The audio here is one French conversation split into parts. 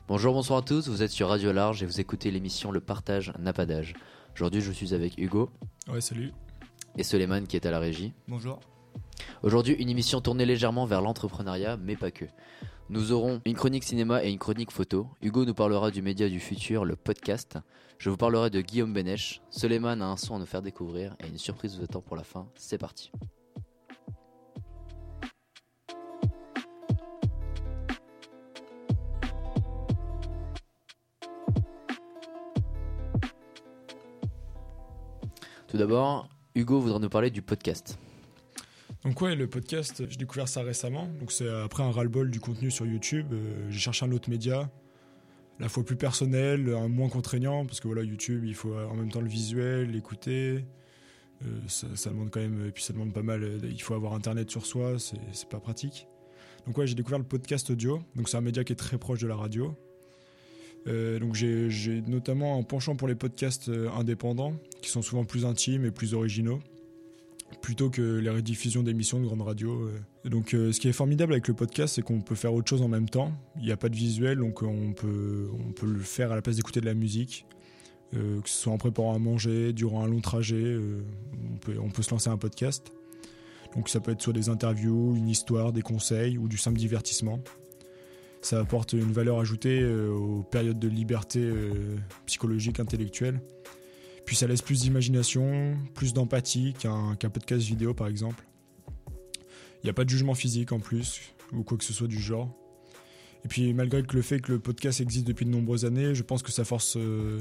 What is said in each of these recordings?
Bonjour, bonsoir à tous, vous êtes sur Radio Large et vous écoutez l'émission Le Partage n'a pas d'âge. Aujourd'hui je suis avec Hugo. Ouais, salut. Et Soleiman qui est à la régie. Bonjour. Aujourd'hui une émission tournée légèrement vers l'entrepreneuriat, mais pas que. Nous aurons une chronique cinéma et une chronique photo. Hugo nous parlera du média du futur, le podcast. Je vous parlerai de Guillaume Bénèche. Soleiman a un son à nous faire découvrir et une surprise vous attend pour la fin. C'est parti. Tout d'abord, Hugo voudra nous parler du podcast. Donc ouais, le podcast, j'ai découvert ça récemment. Donc c'est après un ras-le-bol du contenu sur YouTube. J'ai cherché un autre média, à la fois plus personnel, moins contraignant, parce que voilà, YouTube, il faut en même temps le visuel, l'écouter. Ça demande quand même, et puis ça demande pas mal. Il faut avoir Internet sur soi, c'est pas pratique. Donc ouais, j'ai découvert le podcast audio. Donc c'est un média qui est très proche de la radio. Donc j'ai notamment un penchant pour les podcasts indépendants, qui sont souvent plus intimes et plus originaux, plutôt que les rediffusions d'émissions de grande radio. Donc ce qui est formidable avec le podcast, c'est qu'on peut faire autre chose en même temps. Il n'y a pas de visuel, donc on peut le faire à la place d'écouter de la musique, que ce soit en préparant à manger, durant un long trajet, on peut se lancer un podcast. Donc ça peut être soit des interviews, une histoire, des conseils ou du simple divertissement. Ça apporte une valeur ajoutée aux périodes de liberté psychologique, intellectuelle. Puis ça laisse plus d'imagination, plus d'empathie qu'un podcast vidéo par exemple. Il n'y a pas de jugement physique en plus, ou quoi que ce soit du genre. Et puis malgré le fait que le podcast existe depuis de nombreuses années, je pense que sa force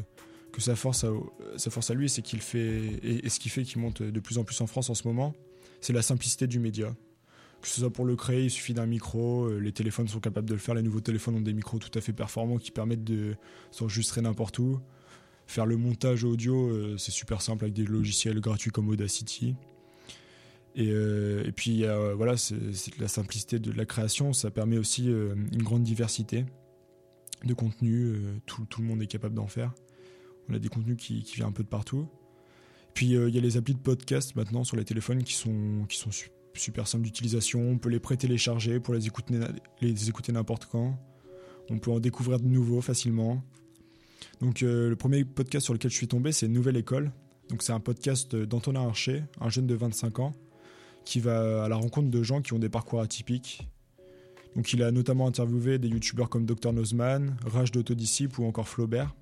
à lui, c'est qu'il fait, et ce qui fait qu'il monte de plus en plus en France en ce moment, c'est la simplicité du média. Que ce soit pour le créer, il suffit d'un micro, les téléphones sont capables de le faire, les nouveaux téléphones ont des micros tout à fait performants qui permettent de s'enregistrer n'importe où. Faire le montage audio, c'est super simple avec des logiciels gratuits comme Audacity. Et puis voilà, c'est la simplicité de la création, ça permet aussi une grande diversité de contenus, tout le monde est capable d'en faire. On a des contenus qui viennent un peu de partout. Puis il y a les applis de podcast maintenant sur les téléphones qui sont super simples d'utilisation. On peut les prétélécharger pour les écouter n'importe quand. On peut en découvrir de nouveaux facilement. Donc le premier podcast sur lequel je suis tombé, c'est Nouvelle École. Donc c'est un podcast d'Antonin Archer, un jeune de 25 ans, qui va à la rencontre de gens qui ont des parcours atypiques. Donc il a notamment interviewé des youtubeurs comme Dr Nozman, Rage d'Autodisciple ou encore Flaubert.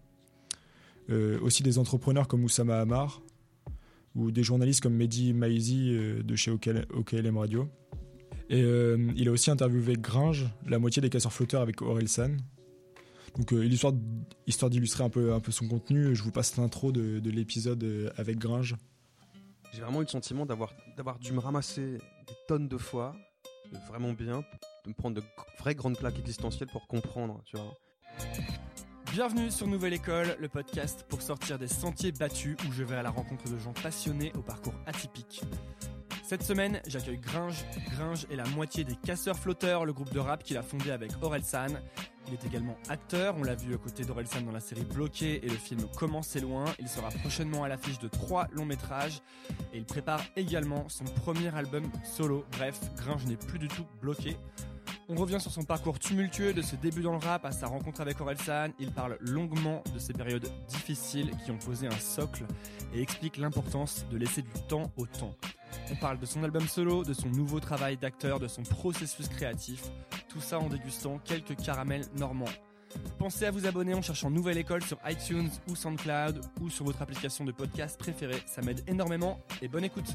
Aussi des entrepreneurs comme Oussama Hamar, ou des journalistes comme Mehdi Maizi de chez OKLM Radio. Et il a aussi interviewé Gringe, la moitié des casseurs flotteurs avec Orelsan. Donc histoire d'illustrer un peu son contenu, je vous passe l'intro de l'épisode avec Gringe. J'ai vraiment eu le sentiment d'avoir dû me ramasser des tonnes de fois, vraiment bien, de me prendre de vraies grandes claques existentielles pour comprendre, tu vois. Bienvenue sur Nouvelle École, le podcast pour sortir des sentiers battus où je vais à la rencontre de gens passionnés au parcours atypique. Cette semaine, j'accueille Gringe. Gringe est la moitié des Casseurs Flotteurs, le groupe de rap qu'il a fondé avec Orelsan. Il est également acteur, on l'a vu à côté d'Orelsan dans la série Bloqué et le film Comment c'est loin. Il sera prochainement à l'affiche de 3 longs métrages et il prépare également son premier album solo. Bref, Gringe n'est plus du tout bloqué. On revient sur son parcours tumultueux de ses débuts dans le rap à sa rencontre avec Orelsan. Il parle longuement de ces périodes difficiles qui ont posé un socle et explique l'importance de laisser du temps au temps. On parle de son album solo, de son nouveau travail d'acteur, de son processus créatif. Tout ça en dégustant quelques caramels normands. Pensez à vous abonner en cherchant Nouvelle École sur iTunes ou SoundCloud ou sur votre application de podcast préférée. Ça m'aide énormément et bonne écoute.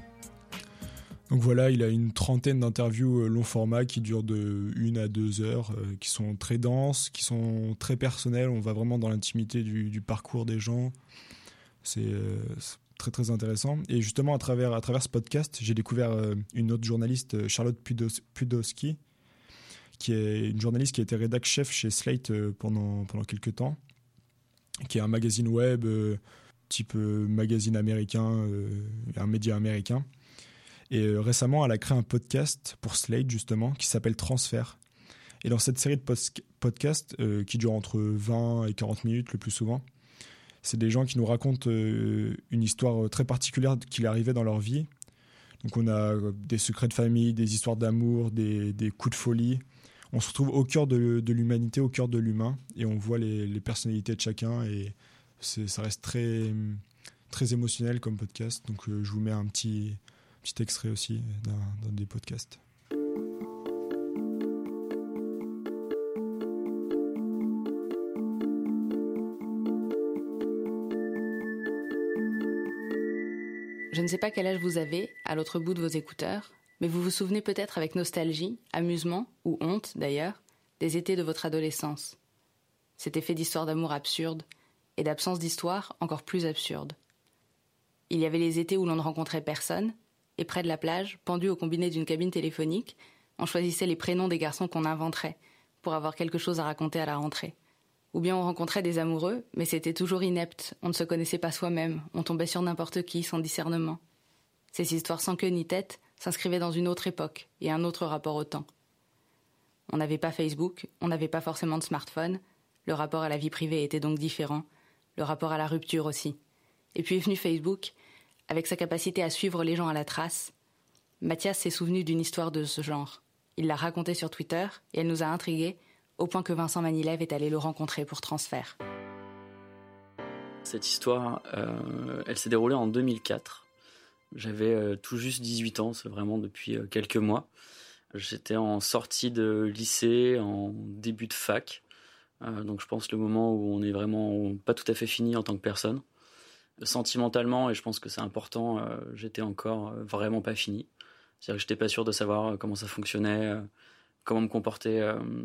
Donc voilà, il a une trentaine d'interviews long format qui durent de 1 à 2 heures, qui sont très denses, qui sont très personnelles. On va vraiment dans l'intimité du parcours des gens. C'est très très intéressant. Et justement, à travers ce podcast, j'ai découvert une autre journaliste, Charlotte Pudowski, qui est une journaliste qui a été rédac-chef chez Slate pendant quelques temps, qui est un magazine web type magazine américain, un média américain. Et récemment, elle a créé un podcast pour Slate, justement, qui s'appelle Transfert. Et dans cette série de podcasts, qui dure entre 20 et 40 minutes le plus souvent, c'est des gens qui nous racontent une histoire très particulière qui leur arrivait dans leur vie. Donc on a des secrets de famille, des histoires d'amour, des coups de folie. on se retrouve au cœur de l'humanité, au cœur de l'humain, et on voit les personnalités de chacun, et ça reste très, très émotionnel comme podcast. Donc je vous mets un petit extrait aussi d'un des podcasts. Je ne sais pas quel âge vous avez, à l'autre bout de vos écouteurs, mais vous vous souvenez peut-être avec nostalgie, amusement, ou honte d'ailleurs, des étés de votre adolescence. Cet effet d'histoire d'amour absurde, et d'absence d'histoire encore plus absurde. Il y avait les étés où l'on ne rencontrait personne, et près de la plage, pendu au combiné d'une cabine téléphonique, on choisissait les prénoms des garçons qu'on inventerait, pour avoir quelque chose à raconter à la rentrée. Ou bien on rencontrait des amoureux, mais c'était toujours inepte, on ne se connaissait pas soi-même, on tombait sur n'importe qui, sans discernement. Ces histoires sans queue ni tête s'inscrivaient dans une autre époque et un autre rapport au temps. On n'avait pas Facebook, on n'avait pas forcément de smartphone, le rapport à la vie privée était donc différent, le rapport à la rupture aussi. Et puis est venu Facebook, avec sa capacité à suivre les gens à la trace. Mathias s'est souvenu d'une histoire de ce genre. Il l'a racontée sur Twitter et elle nous a intrigués, au point que Vincent Manilev est allé le rencontrer pour transfert. Cette histoire, elle s'est déroulée en 2004. J'avais tout juste 18 ans, c'est vraiment depuis quelques mois. J'étais en sortie de lycée, en début de fac. Donc je pense le moment où on est vraiment pas tout à fait fini en tant que personne. Sentimentalement, et je pense que c'est important, j'étais encore vraiment pas fini. C'est-à-dire que j'étais pas sûr de savoir comment ça fonctionnait, comment me comporter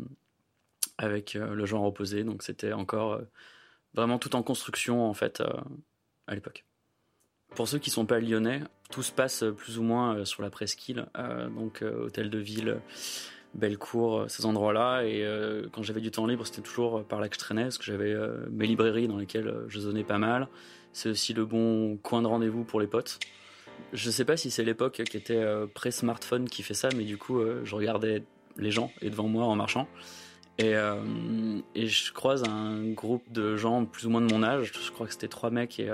avec le genre opposé. Donc c'était encore vraiment tout en construction en fait à l'époque. Pour ceux qui sont pas lyonnais, tout se passe plus ou moins sur la presqu'île, donc hôtel de ville, Bellecour, ces endroits-là. Et quand j'avais du temps libre, c'était toujours par là que je traînais, parce que j'avais mes librairies dans lesquelles je zonais pas mal. C'est aussi le bon coin de rendez-vous pour les potes. Je sais pas si c'est l'époque qui était pré-smartphone qui fait ça, mais du coup, je regardais les gens et devant moi en marchant. Et je croise un groupe de gens plus ou moins de mon âge. Je crois que c'était 3 mecs et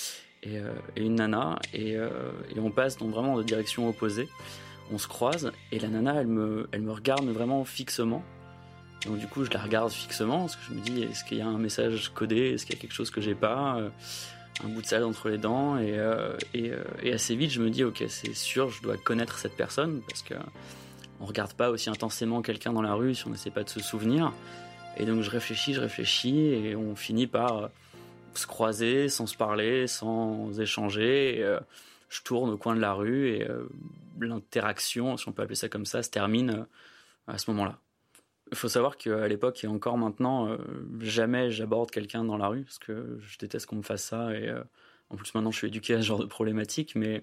une nana. Et on passe vraiment dans des directions opposées. On se croise et la nana, elle me regarde vraiment fixement. Donc du coup, je la regarde fixement parce que je me dis, est-ce qu'il y a un message codé? Est-ce qu'il y a quelque chose que j'ai pas? Un bout de salade entre les dents. Et assez vite, je me dis, ok, c'est sûr, je dois connaître cette personne parce que on regarde pas aussi intensément quelqu'un dans la rue si on n'essaie pas de se souvenir. Et donc je réfléchis et on finit par se croiser sans se parler, sans échanger. Et, je tourne au coin de la rue et l'interaction, si on peut appeler ça comme ça, se termine à ce moment-là. Il faut savoir qu'à l'époque et encore maintenant, jamais j'aborde quelqu'un dans la rue parce que je déteste qu'on me fasse ça. Et en plus maintenant je suis éduqué à ce genre de problématique, mais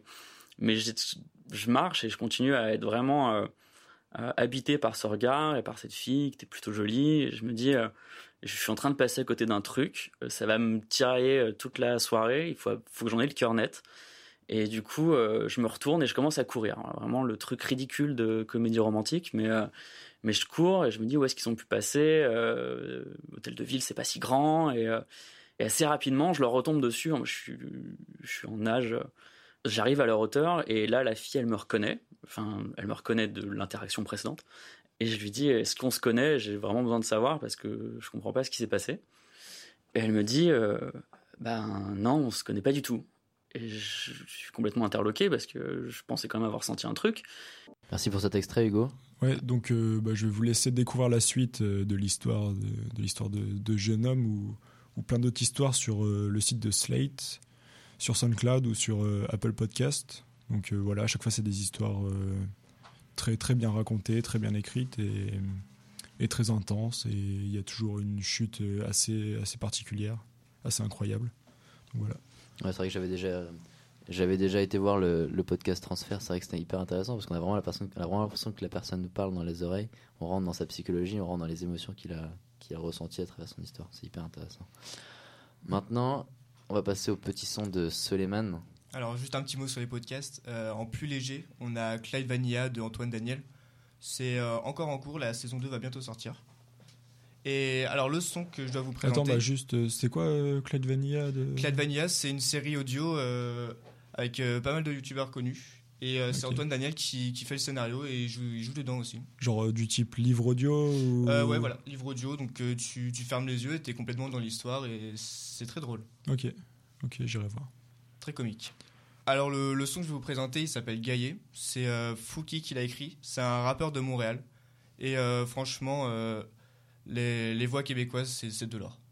je marche et je continue à être vraiment habité par ce regard et par cette fille qui était plutôt jolie. Et je me dis, je suis en train de passer à côté d'un truc, ça va me tirailler toute la soirée, il faut que j'en ai le cœur net. Et du coup, je me retourne et je commence à courir. Alors, vraiment le truc ridicule de comédie romantique, mais je cours et je me dis où est-ce qu'ils ont pu passer. Hôtel de ville, c'est pas si grand. Et assez rapidement, je leur retombe dessus. Moi, je suis en nage. J'arrive à leur hauteur et là, la fille, elle me reconnaît. Enfin, elle me reconnaît de l'interaction précédente. Et je lui dis, est-ce qu'on se connaît? J'ai vraiment besoin de savoir parce que je comprends pas ce qui s'est passé. Et elle me dit, non, on se connaît pas du tout. Et je suis complètement interloqué parce que je pensais quand même avoir senti un truc. Merci pour cet extrait, Hugo. Ouais, donc je vais vous laisser découvrir la suite de l'histoire de Jeune Homme ou plein d'autres histoires sur le site de Slate, sur SoundCloud ou sur Apple Podcast. Donc voilà, à chaque fois c'est des histoires très, très bien racontées, très bien écrites et très intenses. Et il y a toujours une chute assez particulière, assez incroyable. Donc voilà. Ouais, c'est vrai que j'avais déjà été voir le podcast Transfert. C'est vrai que c'était hyper intéressant parce qu'on a vraiment l'impression que la personne nous parle dans les oreilles. On rentre dans sa psychologie, on rentre dans les émotions qu'il a ressenties à travers son histoire. C'est hyper intéressant. Maintenant, on va passer au petit son de Soleiman. Alors juste un petit mot sur les podcasts. En plus léger, on a Clyde Vanilla de Antoine Daniel. C'est encore en cours, la saison 2 va bientôt sortir. Et alors le son que je dois vous présenter... Attends, c'est quoi Clyde Vanilla Clyde Vanilla, c'est une série audio avec pas mal de youtubeurs connus. Et c'est Ok. Antoine Daniel qui fait le scénario et il joue dedans aussi. Genre du type livre audio ou... Ouais, voilà, livre audio, donc tu fermes les yeux et t'es complètement dans l'histoire et c'est très drôle, Ok, j'irai voir. très comique. Alors le son que je vais vous présenter, il s'appelle Gaillé, c'est Fouki qui l'a écrit, c'est un rappeur de Montréal et franchement, les voix québécoises, c'est de l'or.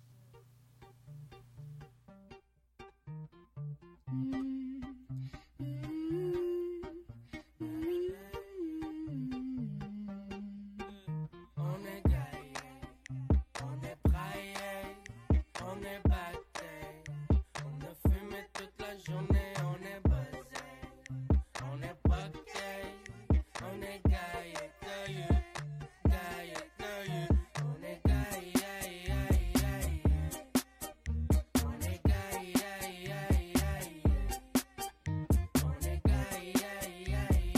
On est gaillé, on est braillé, on est batté, on a fumé toute la journée, on est buzzé, on est poqué, on est gaillé, gaillé, gaillé, gaillé, on est gaillé, on est gaillé, on est gaillé,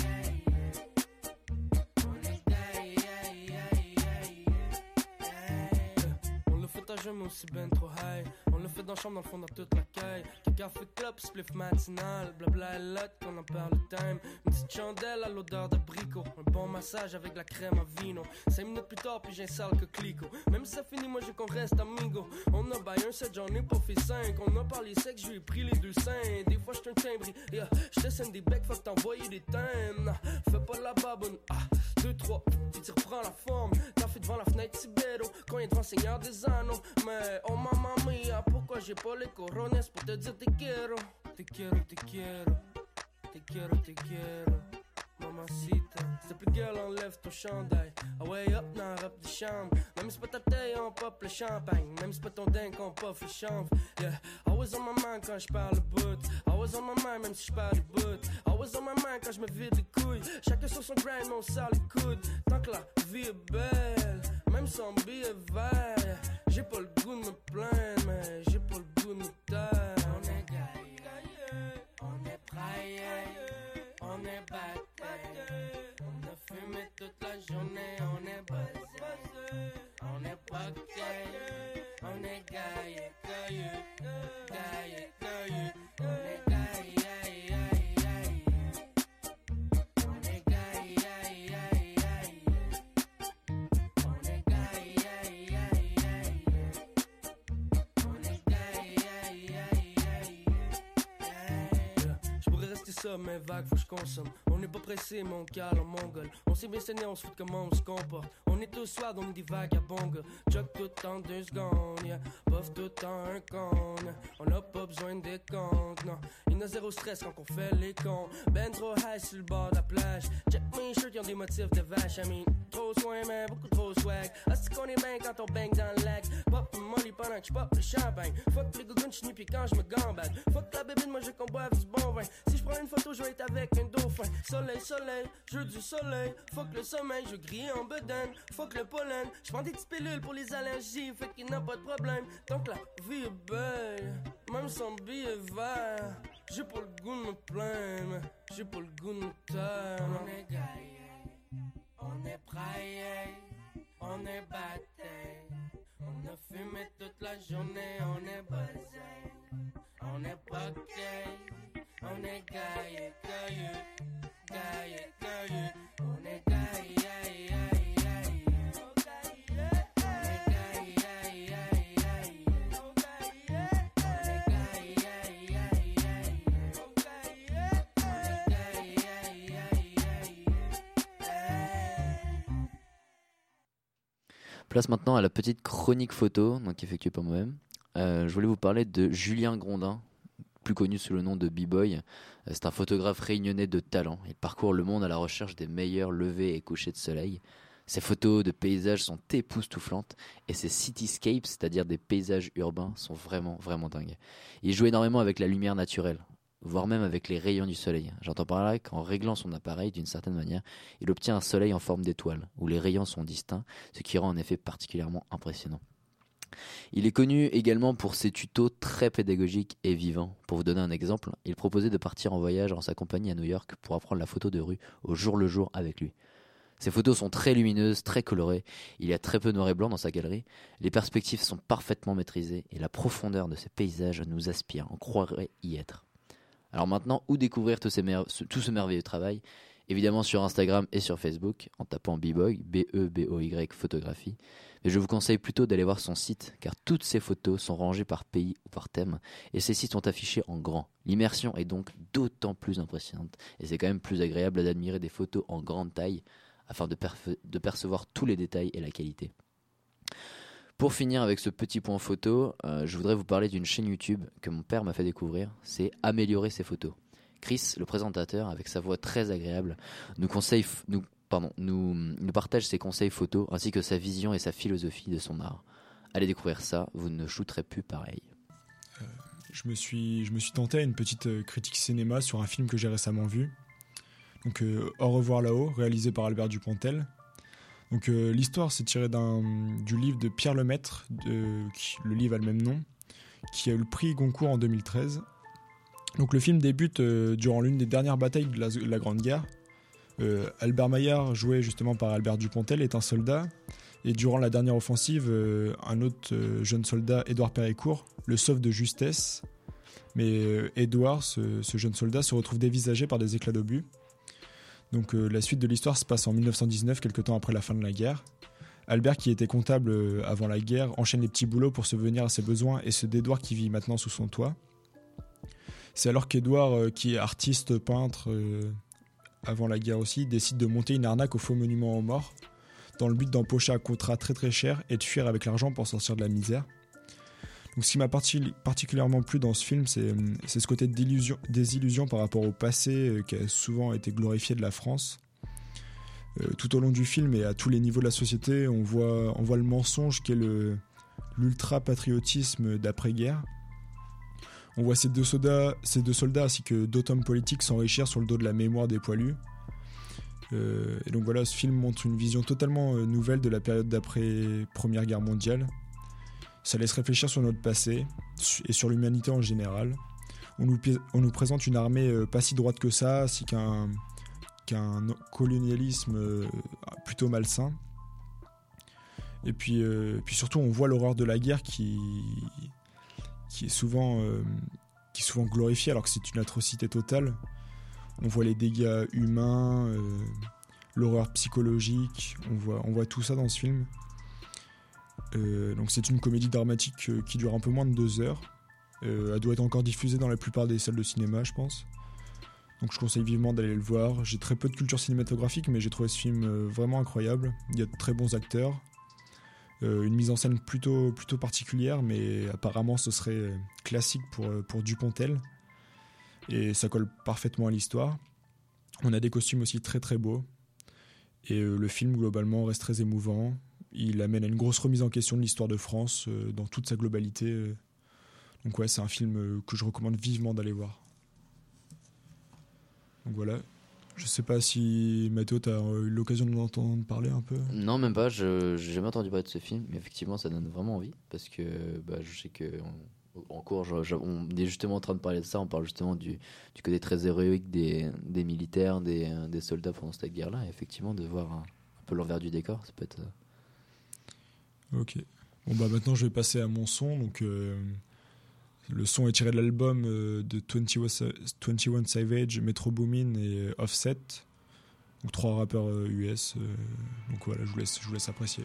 on le fait à jamais aussi ben trop high. On le fait dans la chambre, dans le fond, dans toute la caille. Café club, spliff matinal. Blabla et lot, qu'on en perd le time. Une petite chandelle à l'odeur d'abricot. Un bon massage avec la crème à vino. 5 minutes plus tard, puis j'ai sale que clico. Même si ça finit, moi je veux qu'on reste amigo. On a baillé un 7, j'en ai pas fait 5. On a parlé sexe, je lui ai pris les 2 seins. Des fois j'suis un timbre, yeah. J'te scène des becs, faut que t'envoyer des thèmes. Fais pas la baboune, 2, 3, puis tu reprends la forme. T'as fait devant la fenêtre Tibero, quand il est devant Seigneur des Anneaux. Mais oh mamma mia, pourquoi j'ai pas les corones pour te dire te quiero, te quiero, te quiero, te quiero, te quiero. Mamacita, s'il te plaît girl, enlève ton chandail. Ah ouais, hop, dans la robe de chambre. Même si c'est pas ta taille, on pop le champagne. Même si c'est pas ton dingue, on puff le chanvre. Yeah, I was on my mind quand j'parle le bout. I was on my mind même si j'parle le bout. I was on my mind quand j'me vide les couilles. Chacun sur son grind, mais on sort les coudes. Tant que la vie est belle, même sans billet vert. J'ai pas le goût de me plaindre, mais j'ai pas le goût de me taire. On est gaillé, on est braillé, on est batté. On a fumé toute la journée, on est buzzé. On est poqué, on est gaillé, gaillé, gaillé, gaillé. On est gaillé, on est gaillé, on est gaillé, on est gaillé. Je pourrais rester ça, mais vague, faut que je consomme. On n'est pas pressé, mon cale en mongol. On s'est bien saigné, on se fout de comment on se comporte. On est tous soirs, on dit vagabond, gars. Choc tout en 2 secondes, yeah. Puff tout en un con. On n'a pas besoin de comptes, non. Il y a zéro stress quand on fait les cons. Ben trop high sur le bord de la plage. Check mes shirts, ils ont des motifs de vache. I mean, trop soin, mais beaucoup trop swag. Est-ce qu'on est bien quand on bang dans le lac? Pop money pendant que j'pop le champagne. Fuck les gougounes, j'n'ai puis quand j'me gambade. Fuck la bébé, moi je qu'on boive du bon vin. Si j'prends une photo, je vais être avec un dauphin. Soleil, soleil, je veux du soleil. Fuck le sommeil, je grille en bedaine. Fuck le pollen, j'prends des petites pilules pour les allergies. Fait qu'il n'y a pas de problème. Tant que la vie est belle, même sans billet vert. J'ai pas le goût de me plaindre, j'ai pas le goût de me taire. On est gaillé, on est braillé, on est batté. On a fumé toute la journée, on est buzzé. On est poqué, on est gaillé, gaillé, gaillé, gaillé. On est gaillé, Place maintenant à la petite chronique photo, donc effectuée par moi-même. Je voulais vous parler de Julien Grondin, plus connu sous le nom de B-Boy. C'est un photographe réunionnais de talent. Il parcourt le monde à la recherche des meilleurs levers et couchers de soleil. Ses photos de paysages sont époustouflantes et ses cityscapes, c'est-à-dire des paysages urbains, sont vraiment, vraiment dingues. Il joue énormément avec la lumière naturelle, voire même avec les rayons du soleil. J'entends par là qu'en réglant son appareil d'une certaine manière, il obtient un soleil en forme d'étoile, où les rayons sont distincts, ce qui rend un effet particulièrement impressionnant. Il est connu également pour ses tutos très pédagogiques et vivants. Pour vous donner un exemple, il proposait de partir en voyage en sa compagnie à New York pour apprendre la photo de rue au jour le jour avec lui. Ses photos sont très lumineuses, très colorées, il y a très peu de noir et blanc dans sa galerie, les perspectives sont parfaitement maîtrisées et la profondeur de ses paysages nous aspire, on croirait y être. Alors maintenant, où découvrir tout ce merveilleux travail ? Évidemment sur Instagram et sur Facebook, en tapant B-Boy, B-E-B-O-Y photographie. Mais je vous conseille plutôt d'aller voir son site, car toutes ces photos sont rangées par pays ou par thème, et ces sites sont affichés en grand. L'immersion est donc d'autant plus impressionnante, et c'est quand même plus agréable d'admirer des photos en grande taille, afin de percevoir tous les détails et la qualité. Pour finir avec ce petit point photo, je voudrais vous parler d'une chaîne YouTube que mon père m'a fait découvrir, c'est Améliorer ses photos. Chris, le présentateur, avec sa voix très agréable, nous partage ses conseils photos ainsi que sa vision et sa philosophie de son art. Allez découvrir ça, vous ne shooterez plus pareil. Je me suis tenté à une petite critique cinéma sur un film que j'ai récemment vu. Donc Au revoir là-haut, réalisé par Albert Dupontel. Donc l'histoire c'est tiré du livre de Pierre Lemaître, le livre a le même nom, qui a eu le prix Goncourt en 2013. Donc le film débute durant l'une des dernières batailles de la Grande Guerre. Albert Maillard, joué justement par Albert Dupontel, est un soldat. Et durant la dernière offensive, un autre jeune soldat, Édouard Péricourt, le sauve de justesse. Mais Édouard, ce jeune soldat, se retrouve dévisagé par des éclats d'obus. Donc la suite de l'histoire se passe en 1919, quelques temps après la fin de la guerre. Albert, qui était comptable avant la guerre, enchaîne les petits boulots pour subvenir à ses besoins et ceux d'Édouard qui vit maintenant sous son toit. C'est alors qu'Édouard, qui est artiste peintre avant la guerre aussi, décide de monter une arnaque au faux monument aux morts, dans le but d'empocher un contrat très très cher et de fuir avec l'argent pour sortir de la misère. Donc, ce qui m'a particulièrement plu dans ce film, c'est ce côté désillusion par rapport au passé qui a souvent été glorifié de la France. Tout au long du film et à tous les niveaux de la société, on voit le mensonge qu'est l'ultra-patriotisme d'après-guerre. On voit ces deux soldats ainsi que d'autres hommes politiques s'enrichir sur le dos de la mémoire des poilus. Et donc voilà, ce film montre une vision totalement nouvelle de la période d'après Première Guerre mondiale. Ça laisse réfléchir sur notre passé et sur l'humanité en général. On nous présente une armée pas si droite que ça, ainsi qu'un colonialisme plutôt malsain. Et puis surtout, on voit l'horreur de la guerre qui est souvent glorifiée alors que c'est une atrocité totale. On voit les dégâts humains, l'horreur psychologique, on voit tout ça dans ce film. Donc c'est une comédie dramatique qui dure un peu moins de 2 heures. Elle doit être encore diffusée dans la plupart des salles de cinéma, je pense. Donc je conseille vivement d'aller le voir. J'ai très peu de culture cinématographique, mais j'ai trouvé ce film vraiment incroyable. Il y a de très bons acteurs. Une mise en scène plutôt particulière, mais apparemment ce serait classique pour Dupontel. Et ça colle parfaitement à l'histoire. On a des costumes aussi très très beaux. Et le film globalement reste très émouvant. Il amène à une grosse remise en question de l'histoire de France dans toute sa globalité. Donc ouais, c'est un film que je recommande vivement d'aller voir. Donc voilà. Je sais pas si Mathéo, t'as eu l'occasion de l'entendre parler un peu. Non, même pas. J'ai jamais entendu parler de ce film, mais effectivement, ça donne vraiment envie parce que je sais que en cours, on est justement en train de parler de ça. On parle justement du côté très héroïque des militaires, des soldats pendant cette guerre-là. Et effectivement, de voir un peu l'envers du décor, ça peut être. Ok. Bon maintenant, je vais passer à mon son. Donc le son est tiré de l'album de 21 Savage, Metro Boomin et Offset. Donc 3 rappeurs US. Donc voilà, je vous laisse apprécier.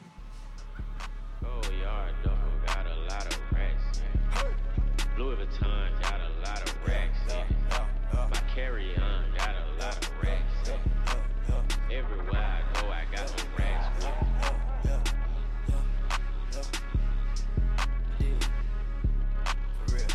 Louis Vuitton got a lot of racks. My carry-on got a lot of racks. Everywhere I go, I got some racks. For real,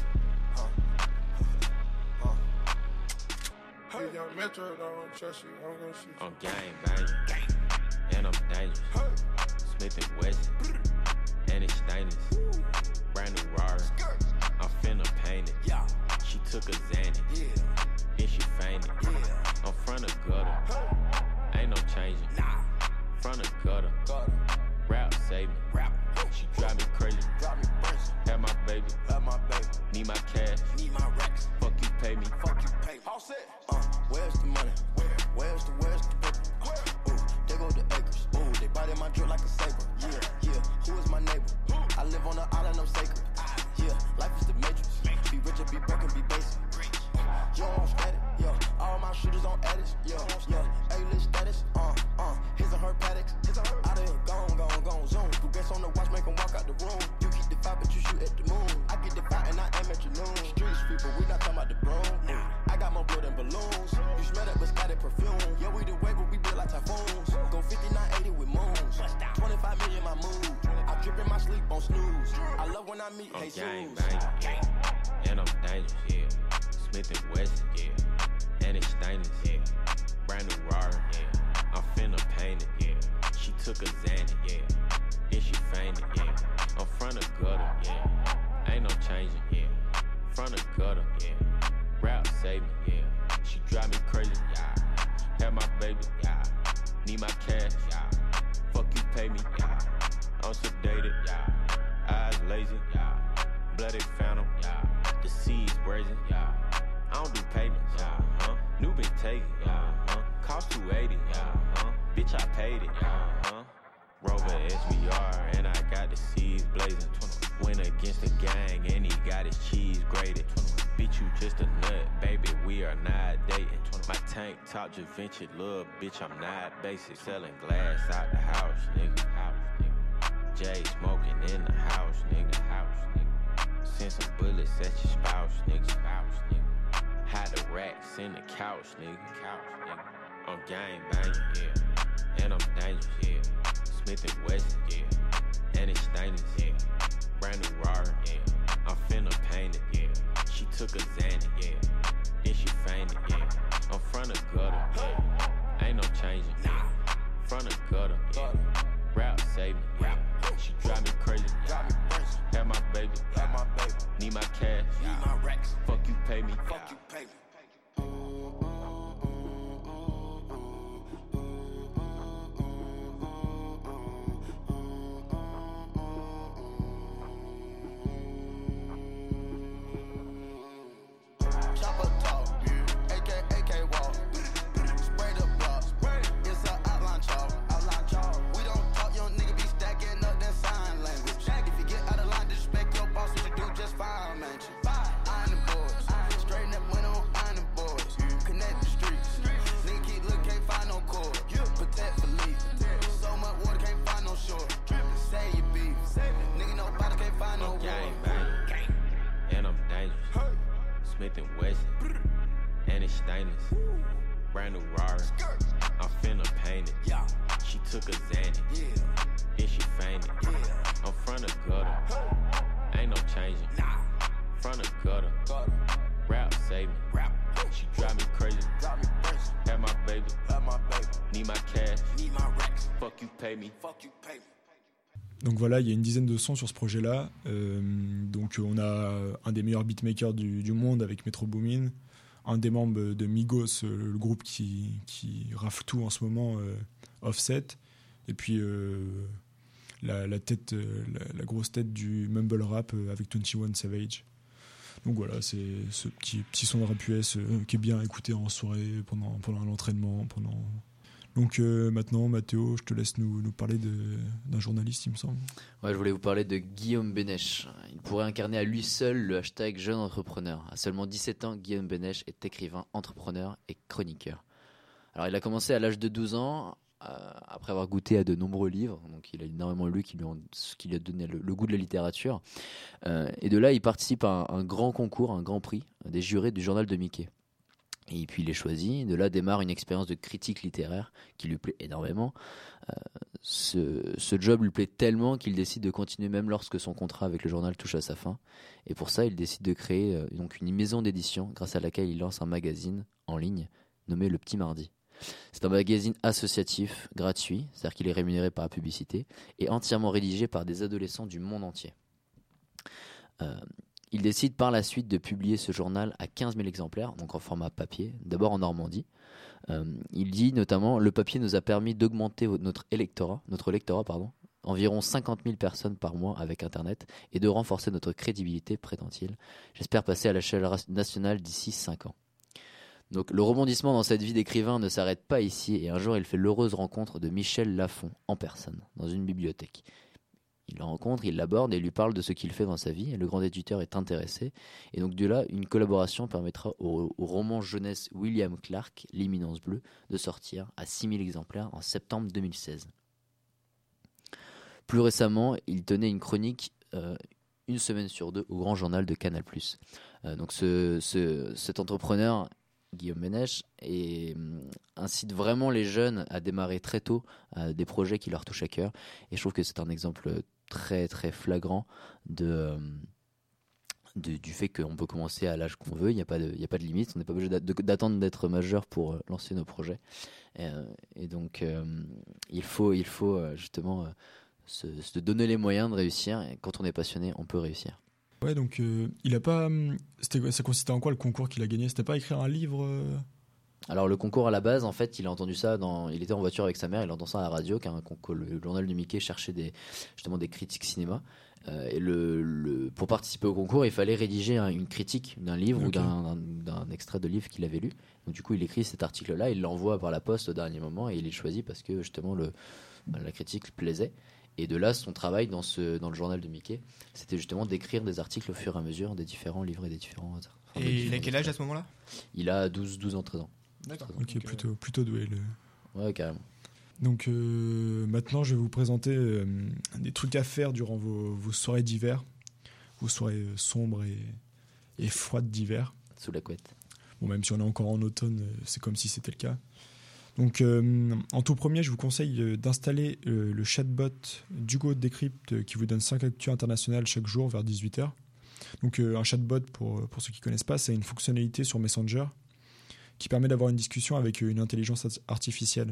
Hey, young Metro, don't trust you. I'm gonna shoot you. I'm gang banging, and I'm dangerous. Smith and Wesson, and it's stainless. Brand new Rari. I'm finna paint it. Yeah. She took a Xanny. Yeah. And she fainted. Yeah. I'm front of gutter. Hey. Ain't no changing. Nah. Front of gutter. Rap save me. Rap. She drive me crazy. Drive me crazy. Have my baby. Have my baby. Need my cash. Need my racks. Fuck you pay me. Fuck you pay me. All set. Where's the money? Where's the paper? Ooh, there go the acres. Ooh, they biting my drill like a saber. Yeah. Who is my neighbor? I live on an island, I'm sacred. Yeah, life is the matrix. Be rich or be broke and be basic. You don't I'm gang banging, yeah. And I'm dangerous, yeah. Smith and Wesson, yeah. And it's stainless, yeah. Brand new Rari, yeah. I'm finna paint it, yeah. She took a Xanny, yeah. Then she fainted, yeah. I'm front of gutter, yeah. Ain't no changing, yeah. Front of gutter, yeah. Rap save me, yeah. She drive me crazy, yeah. Have my baby, yeah. Need my cash, yeah. Fuck you, pay me, yeah. I'm sedated, yeah. Eyes lazy, yeah. Blooded phantom, yeah. The seas brazen, yeah. I don't do payments, yeah. New been taken, yeah. Cost 280, yeah. Bitch, I paid it, yeah. Rover SVR, and I got the seas blazing. Went against the gang, and he got his cheese grated. Bitch, you just a nut, baby, we are not dating. My tank top just ventured, little bitch, I'm not basic. Selling glass out the house, nigga. Jay smoking in the house, nigga. Send some bullets at your spouse, nigga. Hide the racks in the couch, nigga. I'm gang banging, yeah. And I'm dangerous, yeah. Smith and Wesson, yeah. And it's stainless, yeah. Brand new Rari, yeah. I'm finna paint it, yeah. She took a Xanny, yeah. Then she fainted, yeah. I'm front of gutter, yeah. Ain't no changing, yeah. Front of gutter, yeah. Rap save me, yeah. She drive me crazy, yeah. Have my baby, yeah. Need my cash, yeah. Fuck you, pay me, yeah. Smith and Wesson, and it's stainless. Brand new Rari, I'm finna paint it. She took a Xanny, then she fainted. I'm front of gutter, ain't no changing. Front of gutter, rap save me. She drive me crazy. Have my baby, need my cash. Fuck you, pay me. Donc voilà, il y a une dizaine de sons sur ce projet-là. Donc on a un des meilleurs beatmakers du monde avec Metro Boomin, un des membres de Migos, le groupe qui rafle tout en ce moment, Offset, et puis la grosse tête du mumble rap avec 21 Savage. Donc voilà, c'est ce petit son de rap US qui est bien écouté en soirée, pendant l'entraînement, Donc maintenant, Mathéo, je te laisse nous parler d'un journaliste, il me semble. Ouais, je voulais vous parler de Guillaume Bénèche. Il pourrait incarner à lui seul le hashtag jeune entrepreneur. À seulement 17 ans, Guillaume Bénèche est écrivain, entrepreneur et chroniqueur. Alors il a commencé à l'âge de 12 ans, après avoir goûté à de nombreux livres. Donc il a énormément lu, qui lui a donné le goût de la littérature. Et de là, il participe à un grand concours, un grand prix des jurés du journal de Mickey. Et puis il est choisi. De là démarre une expérience de critique littéraire qui lui plaît énormément. Ce job lui plaît tellement qu'il décide de continuer même lorsque son contrat avec le journal touche à sa fin. Et pour ça, il décide de créer donc une maison d'édition grâce à laquelle il lance un magazine en ligne nommé Le Petit Mardi. C'est un magazine associatif, gratuit, c'est-à-dire qu'il est rémunéré par la publicité, et entièrement rédigé par des adolescents du monde entier. Il décide par la suite de publier ce journal à 15 000 exemplaires, donc en format papier, d'abord en Normandie. Il dit notamment « Le papier nous a permis d'augmenter notre lectorat, environ 50 000 personnes par mois avec Internet, et de renforcer notre crédibilité, prétend-il. J'espère passer à l'échelle nationale d'ici 5 ans. » Donc le rebondissement dans cette vie d'écrivain ne s'arrête pas ici, et un jour il fait l'heureuse rencontre de Michel Lafon, en personne, dans une bibliothèque. Il le rencontre, il l'aborde et lui parle de ce qu'il fait dans sa vie. Et le grand éditeur est intéressé. Et donc de là, une collaboration permettra au roman jeunesse William Clark, L'Imminence Bleue, de sortir à 6 000 exemplaires en septembre 2016. Plus récemment, il tenait une chronique une semaine sur 2 au Grand Journal de Canal+. Donc cet entrepreneur, Guillaume Bénèche, incite vraiment les jeunes à démarrer très tôt des projets qui leur touchent à cœur. Et je trouve que c'est un exemple très très flagrant du fait qu'on peut commencer à l'âge qu'on veut, il n'y a pas de limite, on n'est pas obligé d'attendre d'être majeur pour lancer nos projets. Et donc il faut justement se donner les moyens de réussir, et quand on est passionné, on peut réussir. Ouais, donc il a pas. Ça consistait en quoi le concours qu'il a gagné? C'était pas écrire un livre Alors le concours à la base, en fait, il a entendu ça il était en voiture avec sa mère, il entend ça à la radio, car le journal du Mickey cherchait justement des critiques cinéma. Et pour participer au concours, il fallait rédiger une critique d'un livre ou d'un extrait de livre qu'il avait lu. Donc du coup, il écrit cet article-là, il l'envoie par la poste au dernier moment et il est choisi parce que justement la critique plaisait. Et de là, son travail dans le journal de Mickey, c'était justement d'écrire des articles au fur et à mesure des différents livres et des différents. Et il a quel âge à ce moment-là? Il a 12 ans, 13 ans. D'accord. Ok, plutôt doué. Ouais, carrément. Donc maintenant, je vais vous présenter des trucs à faire durant vos soirées d'hiver, vos soirées sombres et froides d'hiver. Sous la couette. Bon, même si on est encore en automne, c'est comme si c'était le cas. Donc en tout premier, je vous conseille d'installer le chatbot d'Hugo Décrypte qui vous donne 5 actus internationales chaque jour vers 18h. Donc un chatbot, pour ceux qui ne connaissent pas, c'est une fonctionnalité sur Messenger qui permet d'avoir une discussion avec une intelligence artificielle.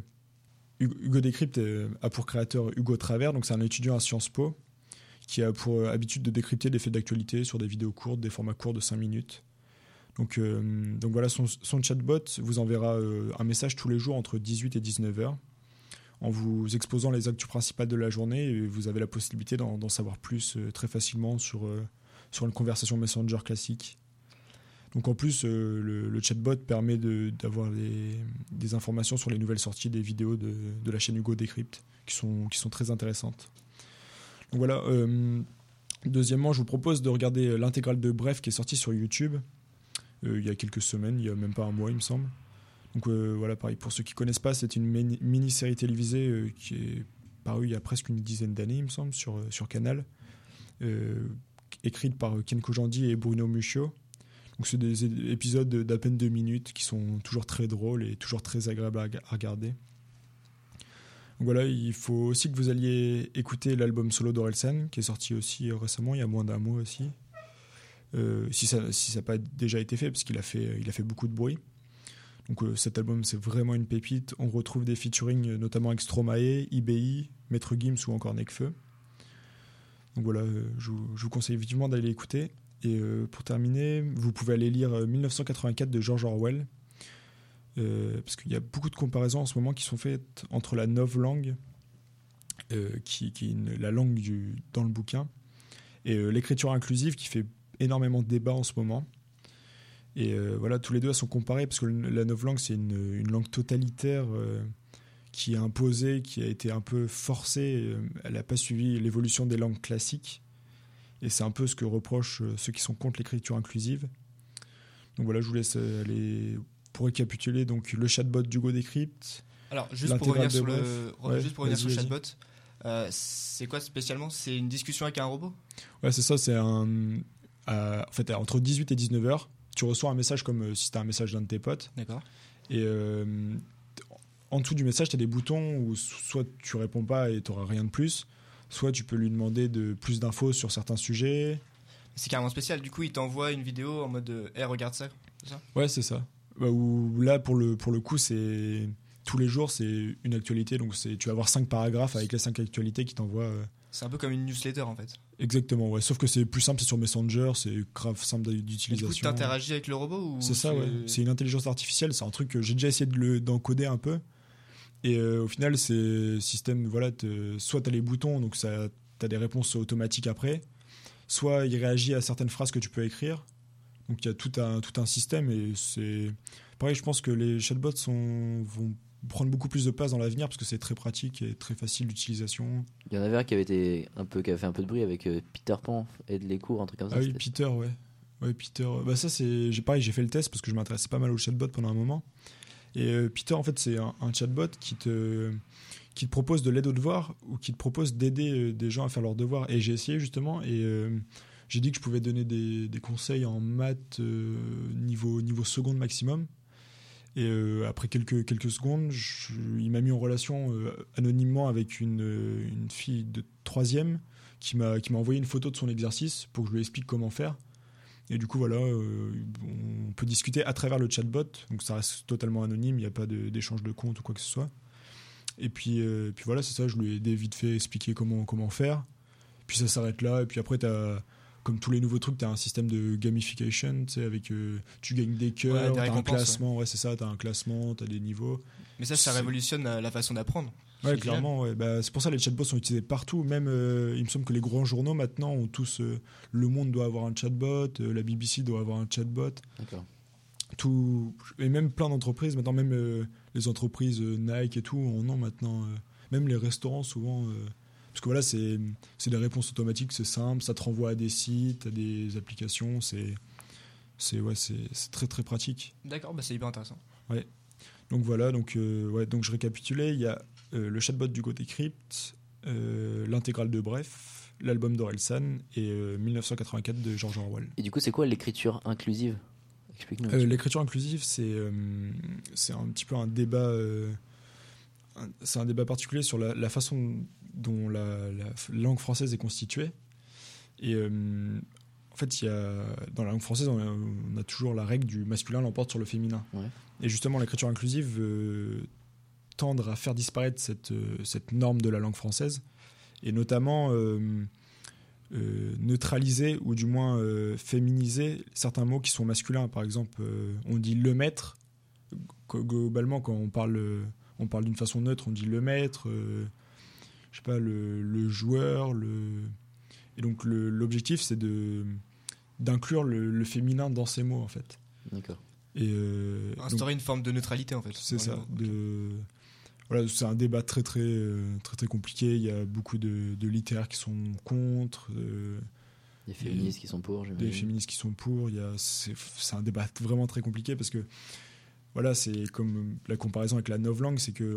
Hugo Décrypte a pour créateur Hugo Travers, donc c'est un étudiant à Sciences Po qui a pour habitude de décrypter des faits d'actualité sur des vidéos courtes, des formats courts de 5 minutes. Donc voilà, son chatbot vous enverra un message tous les jours entre 18 et 19h en vous exposant les actus principales de la journée, et vous avez la possibilité d'en savoir plus très facilement sur une conversation Messenger classique. Donc en plus, le chatbot permet d'avoir des informations sur les nouvelles sorties des vidéos de la chaîne Hugo Décrypte qui sont très intéressantes. Donc voilà. Deuxièmement, je vous propose de regarder l'intégrale de Bref qui est sortie sur YouTube il y a quelques semaines, il n'y a même pas un mois il me semble. Donc voilà, pareil, pour ceux qui ne connaissent pas, c'est une mini-série télévisée qui est parue il y a presque une dizaine d'années il me semble sur Canal, écrite par Ken Kojandi et Bruno Muccio. Donc c'est des épisodes d'à peine 2 minutes qui sont toujours très drôles et toujours très agréables à regarder. Donc voilà, il faut aussi que vous alliez écouter l'album solo d'Orelsan qui est sorti aussi récemment, il y a moins d'un mois aussi. Si ça n'a pas déjà été fait, parce qu'il a fait beaucoup de bruit. Donc cet album, c'est vraiment une pépite. On retrouve des featuring notamment avec Stromae, IBI, Maître Gims ou encore Nekfeu. Donc voilà, je vous conseille vivement d'aller l'écouter. Et pour terminer, vous pouvez aller lire 1984 de George Orwell, parce qu'il y a beaucoup de comparaisons en ce moment qui sont faites entre la novlangue, qui est la langue dans le bouquin, et l'écriture inclusive qui fait énormément de débats en ce moment. Et voilà, tous les deux sont comparés parce que la novlangue, c'est une langue totalitaire qui est imposée, qui a été un peu forcée. Elle n'a pas suivi l'évolution des langues classiques. Et c'est un peu ce que reprochent ceux qui sont contre l'écriture inclusive. Donc voilà, je vous laisse aller pour récapituler. Donc le chatbot d'Hugo Décrypte. Alors juste pour revenir sur le chatbot, c'est quoi spécialement? C'est une discussion avec un robot? Ouais, c'est ça. C'est en fait, entre 18 et 19h, tu reçois un message comme si c'était un message d'un de tes potes. D'accord. Et en dessous du message, tu as des boutons où soit tu réponds pas et tu n'auras rien de plus, soit tu peux lui demander plus d'infos sur certains sujets. C'est carrément spécial. Du coup, il t'envoie une vidéo en mode hey, regarde ça, c'est ça? Ouais, c'est ça. Là, pour le coup, c'est tous les jours, c'est une actualité. Donc, tu vas avoir 5 paragraphes avec les 5 actualités qui t'envoient. C'est un peu comme une newsletter en fait. Exactement, ouais. Sauf que c'est plus simple, c'est sur Messenger, c'est grave simple d'utilisation. Et du coup, tu interagis avec le robot ou c'est ça, ouais. C'est une intelligence artificielle. C'est un truc que j'ai déjà essayé d'encoder un peu. Et au final, c'est système, voilà, soit tu as les boutons, donc tu as des réponses automatiques après, soit il réagit à certaines phrases que tu peux écrire. Donc il y a tout un système, et c'est pareil, je pense que les chatbots vont prendre beaucoup plus de place dans l'avenir parce que c'est très pratique et très facile d'utilisation. Il y en avait un qui avait fait un peu de bruit avec Peter Pan, aide les cours, un truc comme ça. Ah oui, Peter, ouais. Ouais, Peter. Bah ça, j'ai fait le test parce que je m'intéressais pas mal aux chatbots pendant un moment. Et Peter, en fait, c'est un chatbot qui te propose de l'aide aux devoirs ou qui te propose d'aider des gens à faire leurs devoirs. Et j'ai essayé justement, et j'ai dit que je pouvais donner des conseils en maths niveau seconde maximum. Et après quelques secondes, il m'a mis en relation anonymement avec une fille de 3e qui m'a envoyé une photo de son exercice pour que je lui explique comment faire. Et du coup, voilà, on peut discuter à travers le chatbot, donc ça reste totalement anonyme, il n'y a pas d'échange de compte ou quoi que ce soit. Et puis voilà, c'est ça, je lui ai vite fait expliquer comment faire. Puis ça s'arrête là, et puis après, comme tous les nouveaux trucs, tu as un système de gamification, tu sais, avec tu gagnes des cœurs, tu as un classement, ouais, c'est ça, tu as un classement, tu as des niveaux. Mais ça révolutionne la façon d'apprendre. Ouais, clairement, ouais. Bah, c'est pour ça que les chatbots sont utilisés partout. Même, il me semble que les grands journaux maintenant ont tous. Le Monde doit avoir un chatbot, la BBC doit avoir un chatbot. D'accord. Et même plein d'entreprises, maintenant, même les entreprises Nike et tout en ont maintenant. Même les restaurants, souvent. Parce que voilà, c'est des réponses automatiques, c'est simple, ça te renvoie à des sites, à des applications. C'est très très pratique. D'accord, bah c'est hyper intéressant. Ouais. Donc voilà, donc je récapitulais, il y a le chatbot d'Hugo Décrypte, l'intégrale de Bref, l'album d'Orelsan et 1984 de George Orwell. Et du coup, c'est quoi l'écriture inclusive ? Explique-nous. L'écriture inclusive, c'est un petit peu un débat, c'est un débat particulier sur la façon dont la langue française est constituée. Et en fait, dans la langue française, on a toujours la règle du masculin l'emporte sur le féminin. Ouais. Et justement, l'écriture inclusive tendre à faire disparaître cette norme de la langue française, et notamment neutraliser ou du moins féminiser certains mots qui sont masculins. Par exemple, on dit le maître. Globalement, quand on parle d'une façon neutre, on dit le maître, je sais pas, le joueur, et donc l'objectif, c'est d'inclure le féminin dans ces mots, en fait. D'accord. Et instaurer une forme de neutralité, en fait. C'est ça. Voilà, c'est un débat très très compliqué. Il y a beaucoup de littéraires qui sont contre. Des féministes qui sont pour. Des féministes qui sont pour. C'est un débat vraiment très compliqué parce que voilà, c'est comme la comparaison avec la novlangue, c'est que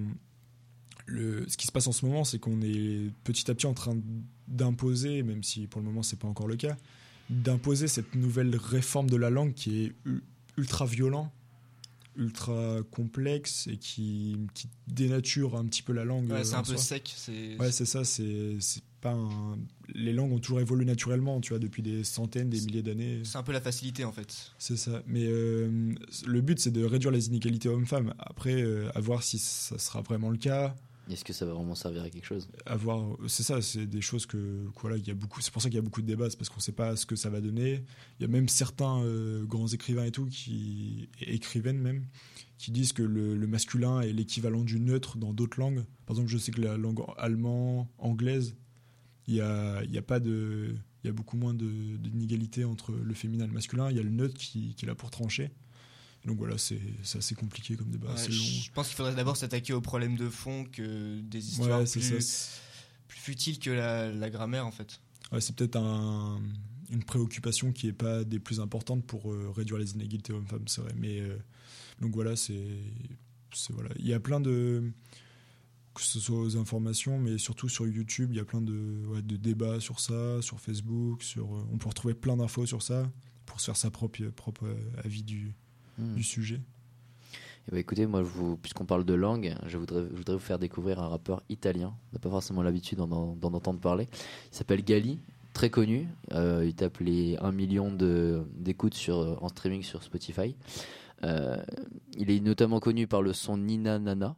ce qui se passe en ce moment, c'est qu'on est petit à petit en train d'imposer, même si pour le moment c'est pas encore le cas, d'imposer cette nouvelle réforme de la langue qui est ultra violent, ultra complexe et qui dénature un petit peu la langue. Ouais, c'est un peu sec. Ouais, c'est ça. C'est pas les langues ont toujours évolué naturellement, tu vois, depuis des centaines, des milliers d'années. C'est un peu la facilité, en fait. C'est ça. Mais le but, c'est de réduire les inégalités hommes-femmes. Après, à voir si ça sera vraiment le cas. Est-ce que ça va vraiment servir à quelque chose ? C'est ça, c'est des choses voilà, il y a beaucoup. C'est pour ça qu'il y a beaucoup de débats, c'est parce qu'on ne sait pas ce que ça va donner. Il y a même certains grands écrivains et tout, écrivaines même, qui disent que le masculin est l'équivalent du neutre dans d'autres langues. Par exemple, je sais que la langue allemande, anglaise, il y a beaucoup moins d'inégalité entre le féminin et le masculin. Il y a le neutre qui est là pour trancher. Donc voilà, c'est assez compliqué comme débat. Ouais, je pense qu'il faudrait d'abord s'attaquer aux problèmes de fond que des histoires plus futiles que la grammaire, en fait. Ouais, c'est peut-être une préoccupation qui n'est pas des plus importantes pour réduire les inégalités hommes-femmes, c'est vrai. Mais donc voilà, voilà. Il y a plein de... que ce soit aux informations, mais surtout sur YouTube, il y a plein de débats sur ça, sur Facebook, on peut retrouver plein d'infos sur ça pour se faire sa propre avis du sujet. Eh ben écoutez, moi, puisqu'on parle de langue, je voudrais vous faire découvrir un rappeur italien. On n'a pas forcément l'habitude d'en entendre parler. Il s'appelle Gali, très connu. Il tape les 1 million d'écoutes en streaming sur Spotify. Il est notamment connu par le son Nina Nana.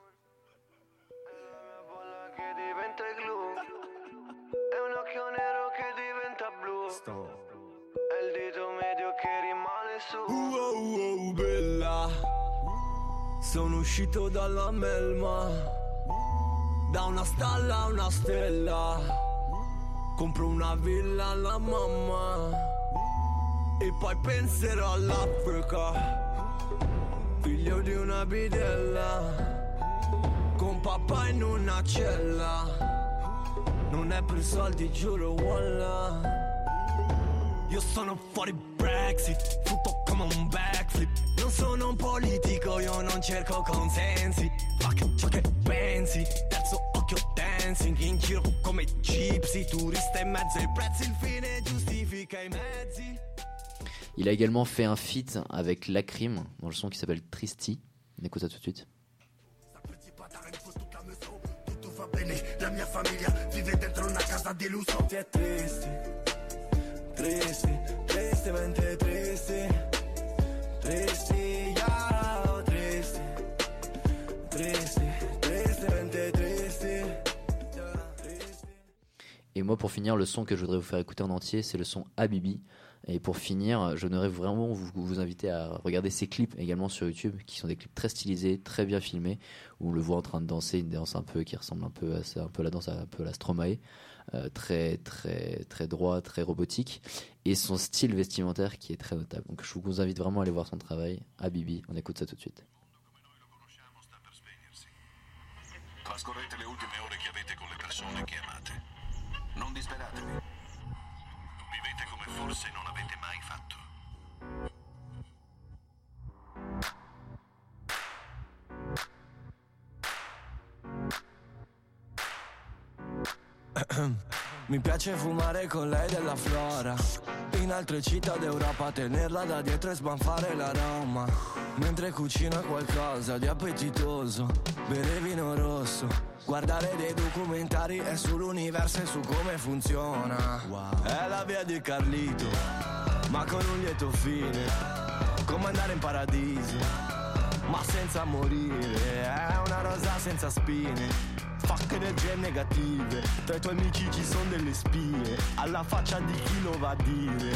Bella, sono uscito dalla melma, da una stalla a una stella, compro una villa alla mamma e poi penserò all'Africa, figlio di una bidella, con papà in una cella, non è per soldi, giuro, wallah. Io sono fuori Brexit, tutto come un backflip. Non sono un politico, io non cerco consensi. Fuck ciò che pensi, terzo occhio dancing. In giro come gypsy, turista in mezzo ai prezzi, il fine giustifica i mezzi. Il a également fait un feat avec Lacrim dans le son qui s'appelle Tristy. On écoute ça tout de suite. va bene, la mia famiglia vive dentro una casa di lusso. Ti è triste, tristemente triste, yeah, tristemente triste. Et moi, pour finir, le son que je voudrais vous faire écouter en entier, c'est le son Habibi. Et pour finir, je voudrais vraiment vous inviter à regarder ces clips également sur YouTube, qui sont des clips très stylisés, très bien filmés, où on le voit en train de danser une danse un peu qui ressemble un peu à la danse un peu à la Stromae, très très très droit, très robotique, et son style vestimentaire qui est très notable. Donc je vous invite vraiment à aller voir son travail. Habibi, on écoute ça tout de suite. Trascorrete le ultime ore che avete con le persone che amate. Non disperatevi. Vivete come forse non avete mai fatto. Mi piace fumare con lei della flora, in altre città d'Europa tenerla da dietro e sbanfare l'aroma, mentre cucina qualcosa di appetitoso, bere vino rosso, guardare dei documentari e sull'universo e su come funziona. È la via di Carlito, ma con un lieto fine, come andare in paradiso, ma senza morire. È una rosa senza spine, fuck energie negative, tra i tuoi amici ci sono delle spie, alla faccia di chi lo va a dire.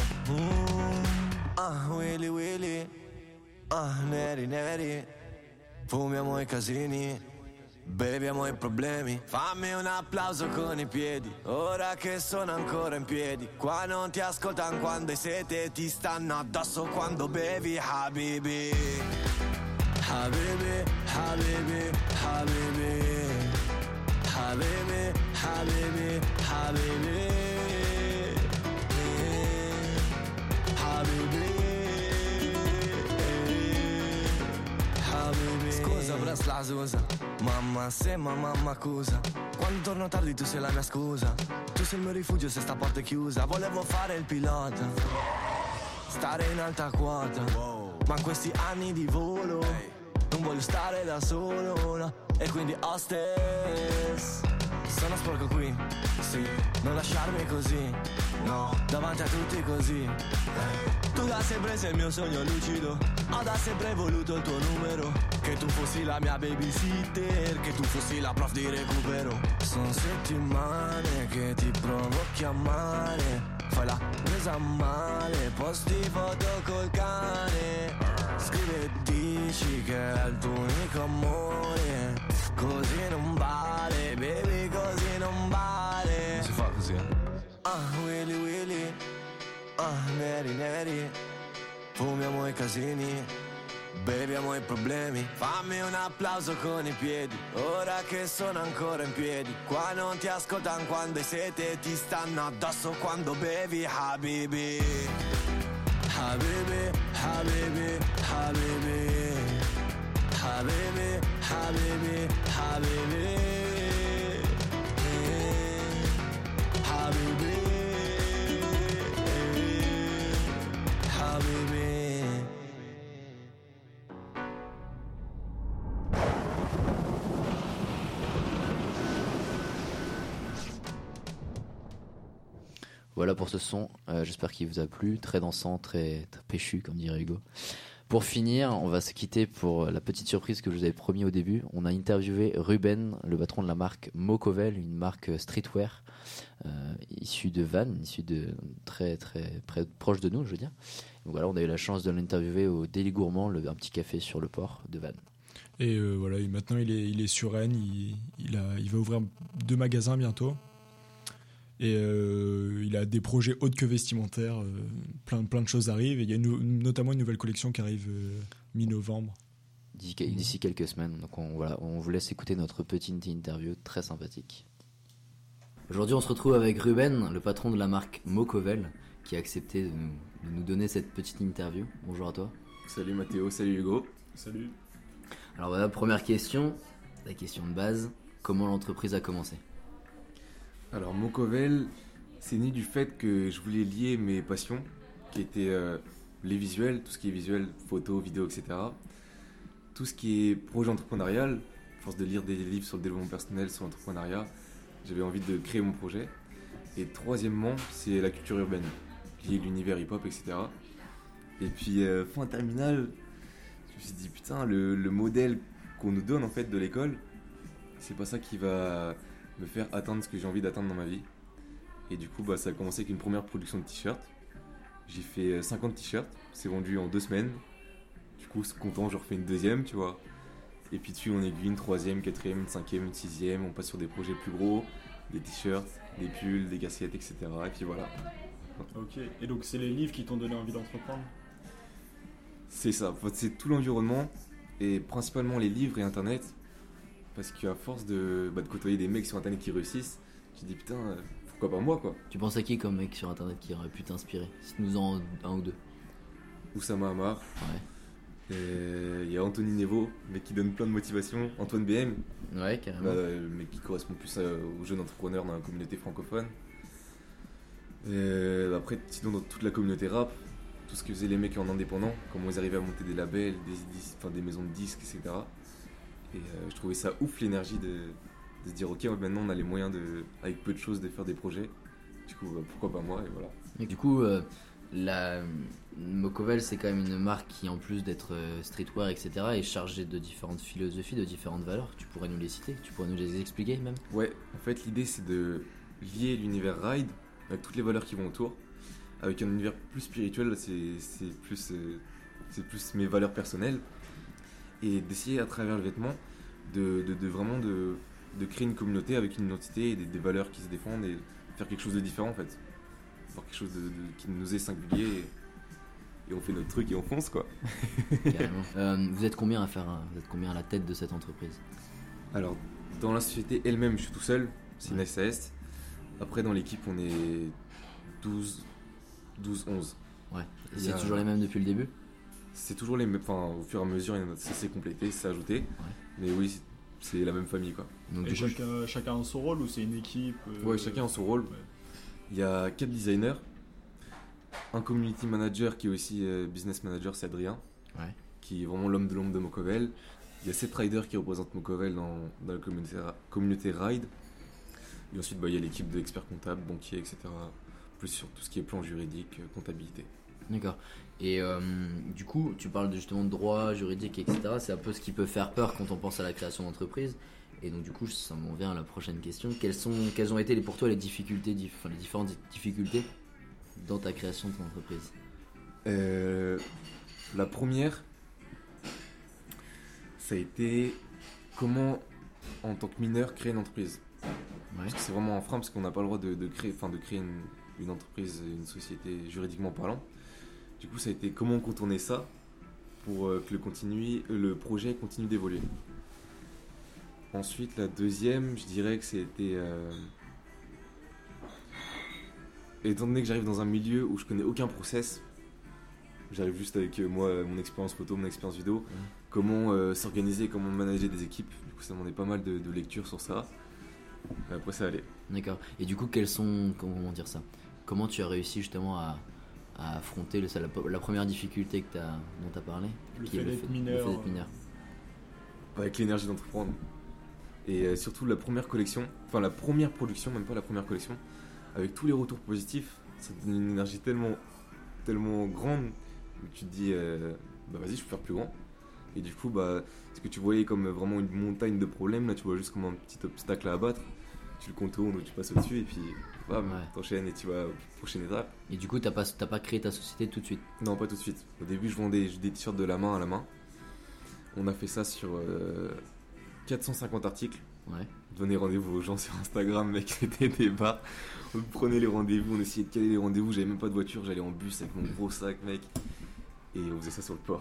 Willy Willy, neri neri, fumiamo i casini, beviamo i problemi. Fammi un applauso con i piedi, ora che sono ancora in piedi. Qua non ti ascoltano quando hai sete, ti stanno addosso quando bevi. Habibi, Habibi, Habibi, Habibi, Habibi, Habibi, Habibi, Habibi. Scusa Bresla Susa, mamma se mamma accusa. Quando torno tardi tu sei la mia scusa, tu sei il mio rifugio se sta porta è chiusa. Volevo fare il pilota, stare in alta quota, ma in questi anni di volo non voglio stare da solo, no. E quindi hostess, sono sporco qui, sì, non lasciarmi così, no, davanti a tutti così. Tu da sempre sei il mio sogno lucido, ho da sempre voluto il tuo numero, che tu fossi la mia babysitter, che tu fossi la prof di recupero. Sono settimane che ti provo a chiamare, fai la presa male, posti foto col cane, scrivi e dici che è il tuo unico amore, così non vale, baby, così non vale. Non si fa così, Willy Willy, neri neri, fumiamo i casini, beviamo i problemi. Fammi un applauso con i piedi, ora che sono ancora in piedi. Qua non ti ascoltano quando hai sete, ti stanno addosso quando bevi. Habibi, Habibi, Habibi, Habibi, Habibi, Habibi, Habibi, Habibi, Habibi. Voilà pour ce son, j'espère qu'il vous a plu, très dansant, très, très péchu comme dirait Hugo. Pour finir, on va se quitter pour la petite surprise que je vous avais promis au début. On a interviewé Ruben, le patron de la marque Mocovel, une marque streetwear issue de Vannes, issue de très proche de nous, je veux dire. Donc voilà, on a eu la chance de l'interviewer au Délit Gourmand, un petit café sur le port de Vannes. Et voilà, et maintenant il est sur Rennes, il va ouvrir 2 magasins bientôt. Et il a des projets autres que vestimentaires, plein de choses arrivent. Et il y a notamment une nouvelle collection qui arrive mi-novembre. D'ici quelques semaines. Donc on vous laisse écouter notre petite interview très sympathique. Aujourd'hui, on se retrouve avec Ruben, le patron de la marque Mocovel, qui a accepté de nous donner cette petite interview. Bonjour à toi. Salut Mathéo, salut Hugo. Salut. Alors voilà, première question, la question de base. Comment l'entreprise a commencé ? Alors Mocovel, c'est né du fait que je voulais lier mes passions, qui étaient les visuels, tout ce qui est visuel, photos, vidéos, etc. Tout ce qui est projet entrepreneurial, force de lire des livres sur le développement personnel, sur l'entrepreneuriat, j'avais envie de créer mon projet. Et troisièmement, c'est la culture urbaine, liée à l'univers hip-hop, etc. Et puis, fin terminale, je me suis dit, putain, le modèle qu'on nous donne en fait de l'école, c'est pas ça qui va me faire atteindre ce que j'ai envie d'atteindre dans ma vie. Et du coup, ça a commencé avec une première production de t-shirts. J'ai fait 50 t-shirts, c'est vendu en 2 semaines. Du coup, content, je refais une deuxième, tu vois. Et puis dessus, on aiguille une troisième, quatrième, une cinquième, une sixième. On passe sur des projets plus gros, des t-shirts, des pulls, des casquettes, etc. Et puis voilà. Ok, et donc c'est les livres qui t'ont donné envie d'entreprendre? C'est ça, c'est tout l'environnement, et principalement les livres et Internet. Parce qu'à force de côtoyer des mecs sur Internet qui réussissent, tu te dis putain, pourquoi pas moi quoi. Tu penses à qui comme mec sur Internet qui aurait pu t'inspirer? Cite-nous-en un ou deux. Oussama Hamar. Ouais. Il y a Anthony Nevo, mec qui donne plein de motivation. Antoine BM. Ouais, carrément. Le mec qui correspond plus aux jeunes entrepreneurs dans la communauté francophone. Après, sinon dans toute la communauté rap, tout ce que faisaient les mecs en indépendant, comment ils arrivaient à monter des labels, des maisons de disques, etc. Et je trouvais ça ouf l'énergie de se dire ok, maintenant on a les moyens avec peu de choses de faire des projets. Du coup, pourquoi pas moi, et voilà. Et du coup, Mokovel, c'est quand même une marque qui, en plus d'être streetwear, etc., est chargée de différentes philosophies, de différentes valeurs. Tu pourrais nous les citer? Tu pourrais nous les expliquer même? Ouais, en fait l'idée c'est de lier l'univers ride avec toutes les valeurs qui vont autour, avec un univers plus spirituel, c'est plus mes valeurs personnelles, et d'essayer à travers le vêtement de vraiment de créer une communauté avec une identité et des valeurs qui se défendent, et faire quelque chose de différent en fait, faire quelque chose qui nous est singulier, et on fait notre truc et on fonce quoi. Carrément. Vous êtes combien à la tête de cette entreprise? Alors dans la société elle-même je suis tout seul, c'est une SAS. Après dans l'équipe on est 12-11. Ouais. Et c'est toujours les mêmes depuis le début? C'est toujours les mêmes, enfin au fur et à mesure ça s'est complété, ça s'est ajouté. Ouais. Mais oui, c'est la même famille quoi. Donc, et chacun a son rôle ou c'est une équipe Ouais, chacun a son rôle. Ouais. Il y a 4 designers, un community manager qui est aussi business manager, c'est Adrien, ouais, qui est vraiment l'homme de l'ombre de Mokovel. Il y a 7 riders qui représentent Mokovel dans la communauté ride. Et ensuite il y a l'équipe d'experts comptables, banquiers, etc. Plus sur tout ce qui est plan juridique, comptabilité. D'accord. Et du coup, tu parles justement de droit, juridique, etc. C'est un peu ce qui peut faire peur quand on pense à la création d'entreprise. Et donc du coup, ça m'en vient à la prochaine question. Quelles ont été pour toi les difficultés, les différentes difficultés dans ta création de ton entreprise? La première, ça a été comment, en tant que mineur, créer une entreprise. Ouais. Parce que c'est vraiment un frein, parce qu'on n'a pas le droit de créer une entreprise, une société juridiquement parlant. Du coup, ça a été comment contourner ça pour que le projet continue d'évoluer. Ensuite, la deuxième, je dirais que c'était... étant donné que j'arrive dans un milieu où je connais aucun process, j'arrive juste avec moi, mon expérience photo, mon expérience vidéo, comment s'organiser, comment manager des équipes. Du coup, ça demandait pas mal de lectures sur ça. Après, ça allait. D'accord. Et du coup, comment dire ça? Comment tu as réussi justement à affronter la première difficulté dont tu as parlé? Le fait d'être mineur. Avec l'énergie d'entreprendre. Et surtout la première collection, enfin la première production, même pas la première collection, avec tous les retours positifs, ça te donne une énergie tellement grande que tu te dis vas-y, je peux faire plus grand. Et du coup, ce que tu voyais comme vraiment une montagne de problèmes, là tu vois juste comme un petit obstacle à abattre. Tu le contournes ou tu passes au-dessus et puis bam, t'enchaînes et tu vas à la prochaine étape. Et du coup, t'as pas créé ta société tout de suite? Non, pas tout de suite. Au début, je vendais des t-shirts de la main à la main. On a fait ça sur 450 articles. Ouais. Donnez rendez-vous aux gens sur Instagram, mec, c'était des débats. On prenait les rendez-vous, on essayait de caler les rendez-vous. J'avais même pas de voiture, j'allais en bus avec mon gros sac, mec. Et on faisait ça sur le port.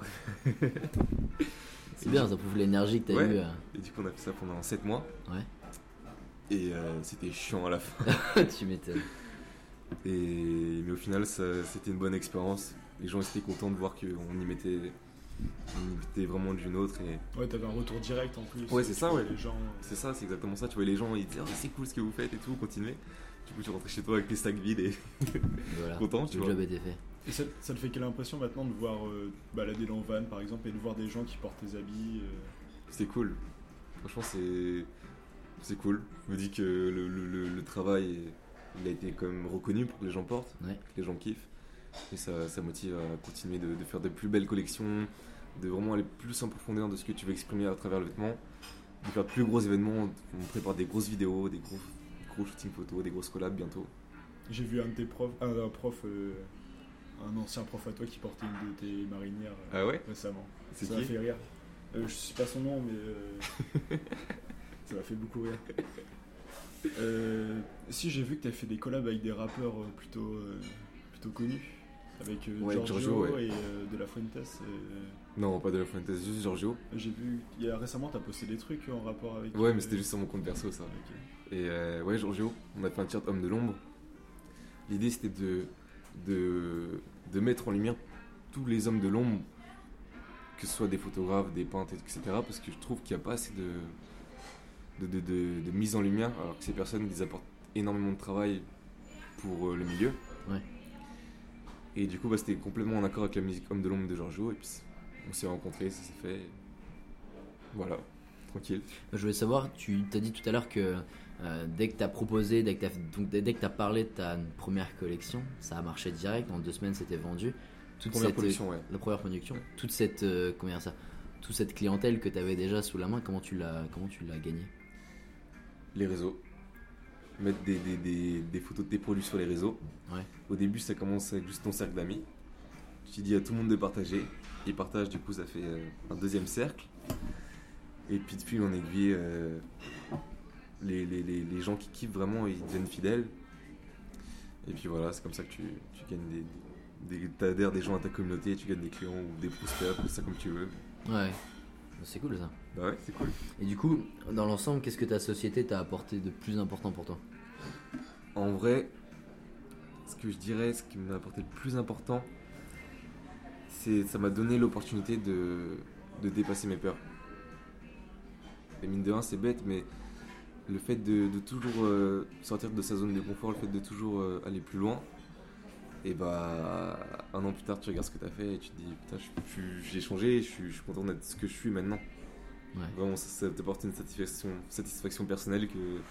C'est bien, ça prouve l'énergie que t'as eu. Et du coup, on a fait ça pendant 7 mois. Ouais. Et c'était chiant à la fin. Tu m'étonnes. Mais au final, c'était une bonne expérience. Les gens étaient contents de voir qu'on y mettait vraiment du nôtre. Et... Ouais, t'avais un retour direct en plus. Ouais, c'est ça, ouais. Les gens... C'est ça, c'est exactement ça. Tu vois, les gens, ils disaient c'est cool ce que vous faites et tout, continuez. Du coup, tu rentrais chez toi avec les sacs vides et voilà, content, tu vois. Le job était fait. Et ça te fait quelle impression maintenant de voir balader dans Van par exemple et de voir des gens qui portent tes habits C'est cool. Franchement, c'est cool. Je me dis que le travail, il a été quand même reconnu pour que les gens portent, que les gens kiffent. Et ça motive à continuer de faire de plus belles collections, de vraiment aller plus en profondeur de ce que tu veux exprimer à travers le vêtement, de faire de plus gros événements. On prépare des grosses vidéos, des gros shootings photos, des grosses collabs bientôt. J'ai vu un ancien prof à toi qui portait une de tes marinières récemment. C'est ça qui? m'a fait rire. Je sais pas son nom, mais ça m'a fait beaucoup rire. Si, j'ai vu que tu as fait des collabs avec des rappeurs plutôt connus, avec Giorgio et De La Fuentes. Non, pas De La Fuentes, juste Giorgio. J'ai vu, récemment, tu as posté des trucs en rapport avec. Ouais, mais c'était juste sur mon compte perso, ça. Okay. Et ouais, Giorgio, on a fait un t-shirt Homme de l'ombre. L'idée, c'était de mettre en lumière tous les hommes de l'ombre, que ce soit des photographes, des peintres, etc. Parce que je trouve qu'il n'y a pas assez de mise en lumière, alors que ces personnes, ils apportent énormément de travail pour le milieu. Ouais. Et du coup, c'était complètement en accord avec la musique Homme de l'ombre de Giorgio. Et puis, on s'est rencontrés, ça s'est fait. Voilà, tranquille. Je voulais savoir, tu t'as dit tout à l'heure que dès que tu as proposé, dès que tu as parlé de ta première collection, ça a marché direct, en 2 semaines c'était vendu. La première production. Ouais. Toute cette clientèle que tu avais déjà sous la main, comment tu l'as gagnée? Les réseaux. Mettre des photos de tes produits sur les réseaux. Ouais. Au début, ça commence avec juste ton cercle d'amis. Tu dis à tout le monde de partager. Ils partagent, du coup, ça fait un deuxième cercle. Et puis, depuis en aiguille, les gens qui kiffent vraiment, ils deviennent fidèles. Et puis voilà, c'est comme ça que tu gagnes t'adhères des gens à ta communauté, tu gagnes des clients ou des prospects, appelle ça comme tu veux. Ouais, c'est cool ça. Bah ouais, c'est cool. Et du coup, dans l'ensemble, qu'est-ce que ta société t'a apporté de plus important pour toi? En vrai, ce que je dirais, ce qui m'a apporté le plus important, ça m'a donné l'opportunité de dépasser mes peurs. Et mine de rien, c'est bête, mais le fait de toujours sortir de sa zone de confort, le fait de toujours aller plus loin, et bah 1 an plus tard, tu regardes ce que tu as fait et tu te dis putain, j'ai changé, je suis content d'être ce que je suis maintenant. Ouais. Vraiment, ça t'apporte une satisfaction personnelle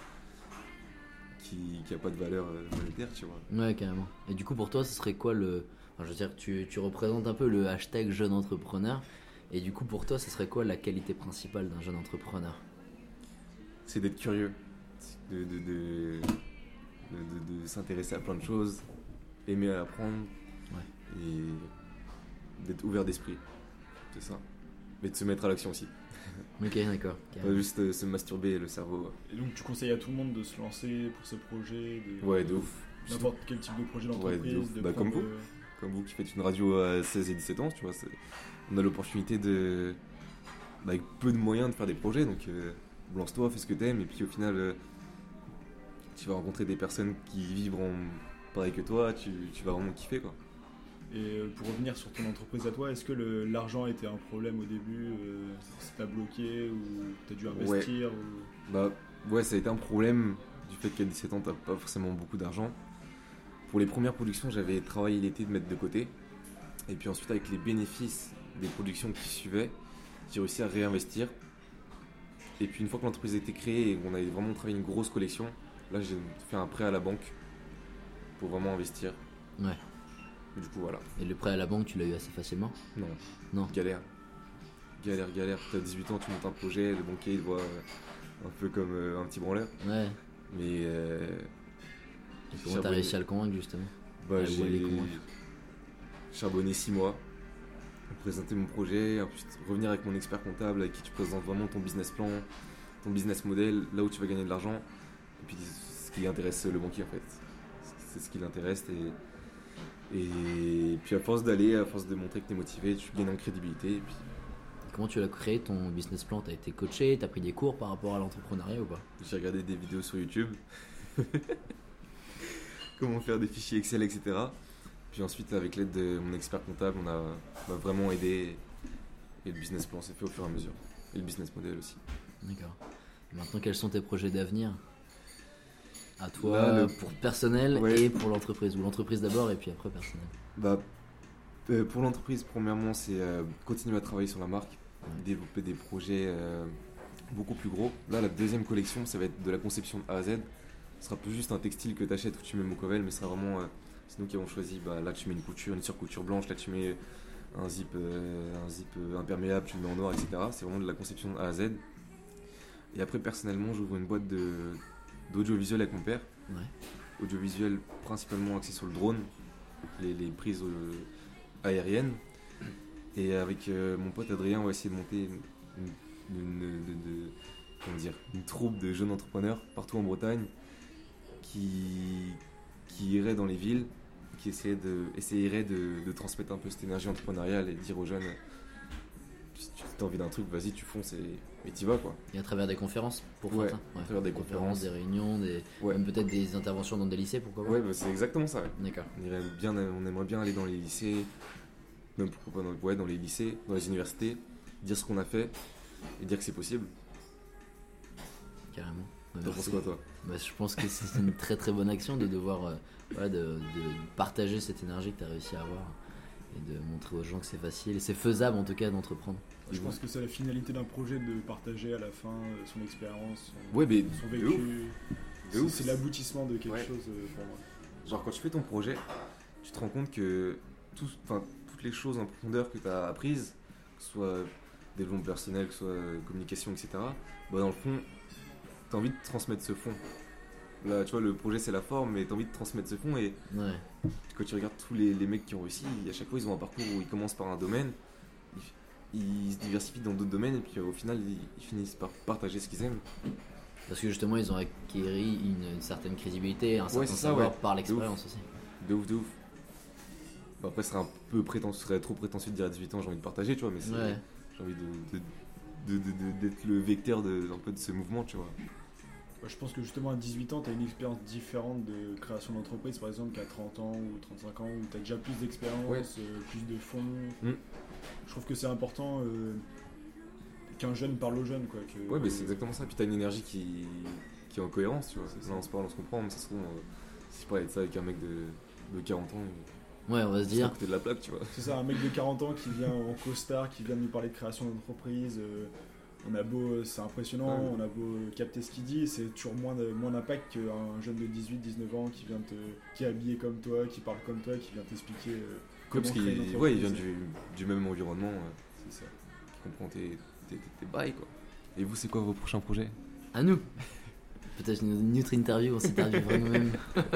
qui a pas de valeur monétaire, tu vois. Ouais, carrément. Et du coup, pour toi, ce serait quoi je veux dire, tu représentes un peu le hashtag jeune entrepreneur. Et du coup, pour toi, ce serait quoi la qualité principale d'un jeune entrepreneur? C'est d'être curieux, de s'intéresser à plein de choses, aimer apprendre, et d'être ouvert d'esprit. C'est ça. Mais de se mettre à l'action aussi. Ok, d'accord. Pas juste se masturber le cerveau. Et donc, tu conseilles à tout le monde de se lancer pour ses projets Ouais, de ouf. N'importe quel type de projet d'entreprise. Ouais, de ouf. Comme vous. Comme vous qui faites une radio à 16 et 17 ans, tu vois, on a l'opportunité avec peu de moyens de faire des projets, donc lance-toi, fais ce que t'aimes, et puis au final, tu vas rencontrer des personnes qui vivront pareil que toi, tu vas vraiment kiffer, quoi. Et pour revenir sur ton entreprise à toi, est-ce que l'argent était un problème au début, ça t'a bloqué ou t'as dû investir Ouais, ça a été un problème du fait qu'à 17 ans, t'as pas forcément beaucoup d'argent. Pour les premières productions, j'avais travaillé l'été de mettre de côté. Et puis ensuite, avec les bénéfices des productions qui suivaient, j'ai réussi à réinvestir. Et puis une fois que l'entreprise a été créée et qu'on avait vraiment travaillé une grosse collection, là j'ai fait un prêt à la banque pour vraiment investir. Ouais. Du coup, voilà. Et le prêt à la banque, tu l'as eu assez facilement? Non. Galère. T'as 18 ans, tu montes un projet, le banquier il te voit un peu comme un petit branleur. Ouais. Mais et comment t'as réussi à le convaincre justement? J'ai charbonné 6 mois, présenter mon projet, ensuite revenir avec mon expert comptable avec qui tu présentes vraiment ton business plan, ton business model, là où tu vas gagner de l'argent, et puis ce qui intéresse le banquier en fait. C'est ce qui l'intéresse et puis à force de montrer que t'es motivé, tu gagnes en crédibilité. Et puis... Comment tu l'as créé ton business plan? T'as été coaché, t'as pris des cours par rapport à l'entrepreneuriat ou pas? J'ai regardé des vidéos sur YouTube. Comment faire des fichiers Excel, etc. Puis ensuite, avec l'aide de mon expert comptable, on m'a vraiment aidé. Et le business plan s'est fait au fur et à mesure. Et le business model aussi. D'accord. Et maintenant, quels sont tes projets d'avenir? À toi, pour personnel et pour l'entreprise? Ou l'entreprise d'abord et puis après personnel? Pour l'entreprise, premièrement, c'est continuer à travailler sur la marque, développer des projets beaucoup plus gros. Là, la deuxième collection, ça va être de la conception de A à Z. Ce sera plus juste un textile que tu achètes où tu mets Mocovel, mais ce sera vraiment. C'est nous qui avons choisi. Là, tu mets une couture, une surcouture blanche. Là, tu mets un zip imperméable, tu le mets en noir, etc. C'est vraiment de la conception de A à Z. Et après, personnellement, j'ouvre une boîte d'audiovisuel avec mon père. Ouais. Audiovisuel principalement axé sur le drone, les prises aériennes. Et avec mon pote Adrien, on va essayer de monter une troupe de jeunes entrepreneurs partout en Bretagne qui iraient dans les villes, qui essayeraient de transmettre un peu cette énergie entrepreneuriale et dire aux jeunes si tu as envie d'un truc, vas-y, tu fonces et t'y vas, quoi. Et à travers des conférences pour Ouais, Fantin. à travers des conférences, des réunions, même peut-être des interventions dans des lycées, pourquoi pas. Ouais, c'est exactement ça. Ouais. D'accord. On aimerait bien aller dans les lycées, même pourquoi pas dans les lycées, dans les universités, dire ce qu'on a fait et dire que c'est possible. Carrément. T'en penses quoi, toi? Je pense que c'est une très très bonne action de devoir de partager cette énergie que tu as réussi à avoir et de montrer aux gens que c'est facile et c'est faisable en tout cas d'entreprendre. Je pense que c'est la finalité d'un projet de partager à la fin son expérience, son de vécu. ouf. C'est l'aboutissement de quelque chose pour moi. Genre quand tu fais ton projet, tu te rends compte que toutes les choses en profondeur que tu as apprises, que ce soit développement personnel, que ce soit communication, etc., dans le fond, tu as envie de transmettre ce fond. Là, tu vois, le projet c'est la forme, mais tu as envie de transmettre ce fond. Et quand tu regardes tous les mecs qui ont réussi, à chaque fois ils ont un parcours où ils commencent par un domaine, ils se diversifient dans d'autres domaines, et puis au final ils finissent par partager ce qu'ils aiment. Parce que justement ils ont acquéri une certaine crédibilité, un certain savoir par l'expérience aussi. De ouf. Après ce serait trop prétentieux de dire à 18 ans j'ai envie de partager, tu vois, mais j'ai envie d'être le vecteur un peu de ce mouvement, tu vois. Je pense que justement à 18 ans, tu as une expérience différente de création d'entreprise, par exemple qu'à 30 ans ou 35 ans, où tu as déjà plus d'expérience, plus de fonds. Je trouve que c'est important qu'un jeune parle aux jeunes. Mais c'est exactement ça. Puis tu as une énergie qui est en cohérence, tu vois. Là, on se parle, on se comprend, mais ça se trouve, si je parlais de ça avec un mec de 40 ans, on va se dire. À côté de la plaque, tu vois. C'est ça, un mec de 40 ans qui vient en costard, qui vient de nous parler de création d'entreprise. On a beau, c'est impressionnant, on a beau capter ce qu'il dit, c'est toujours moins d'impact qu'un jeune de 18-19 ans qui est habillé comme toi, qui parle comme toi, qui vient t'expliquer comment créer une entreprise. Il vient du même environnement, c'est ça. Qui comprend tes bails, quoi. Et vous, c'est quoi vos prochains projets? À nous. Peut-être une autre interview, on s'interviewera nous-mêmes.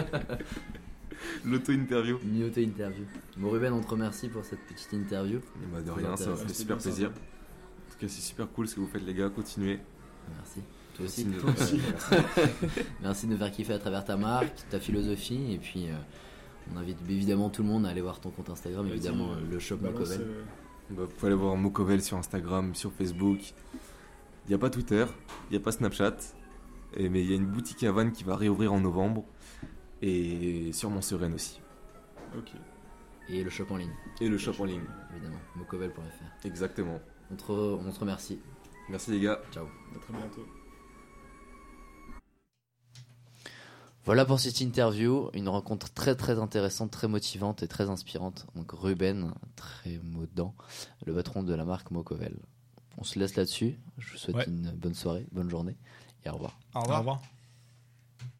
L'auto-interview. Une auto-interview. Bon, Ruben, on te remercie pour cette petite interview. Et de rien, ça m'a fait super plaisir. En tout cas, c'est super cool ce que vous faites, les gars. Continuez. Merci. Toi aussi. Merci de nous faire kiffer à travers ta marque, ta philosophie. Et puis, on invite évidemment tout le monde à aller voir ton compte Instagram, évidemment, le shop Mocovel. Vous pouvez aller voir Mocovel sur Instagram, sur Facebook. Il n'y a pas Twitter, il n'y a pas Snapchat. Mais il y a une boutique à Vannes qui va réouvrir en novembre. Et sûrement Sereine aussi. Ok. Et le shop en ligne. Évidemment, mocovel.fr. Exactement. On te remercie. Merci les gars. Ciao. À très bientôt. Voilà pour cette interview, une rencontre très très intéressante, très motivante et très inspirante. Donc Ruben Trémaudan, le patron de la marque Mocovel. On se laisse là-dessus. Je vous souhaite une bonne soirée, bonne journée et au revoir. Au revoir.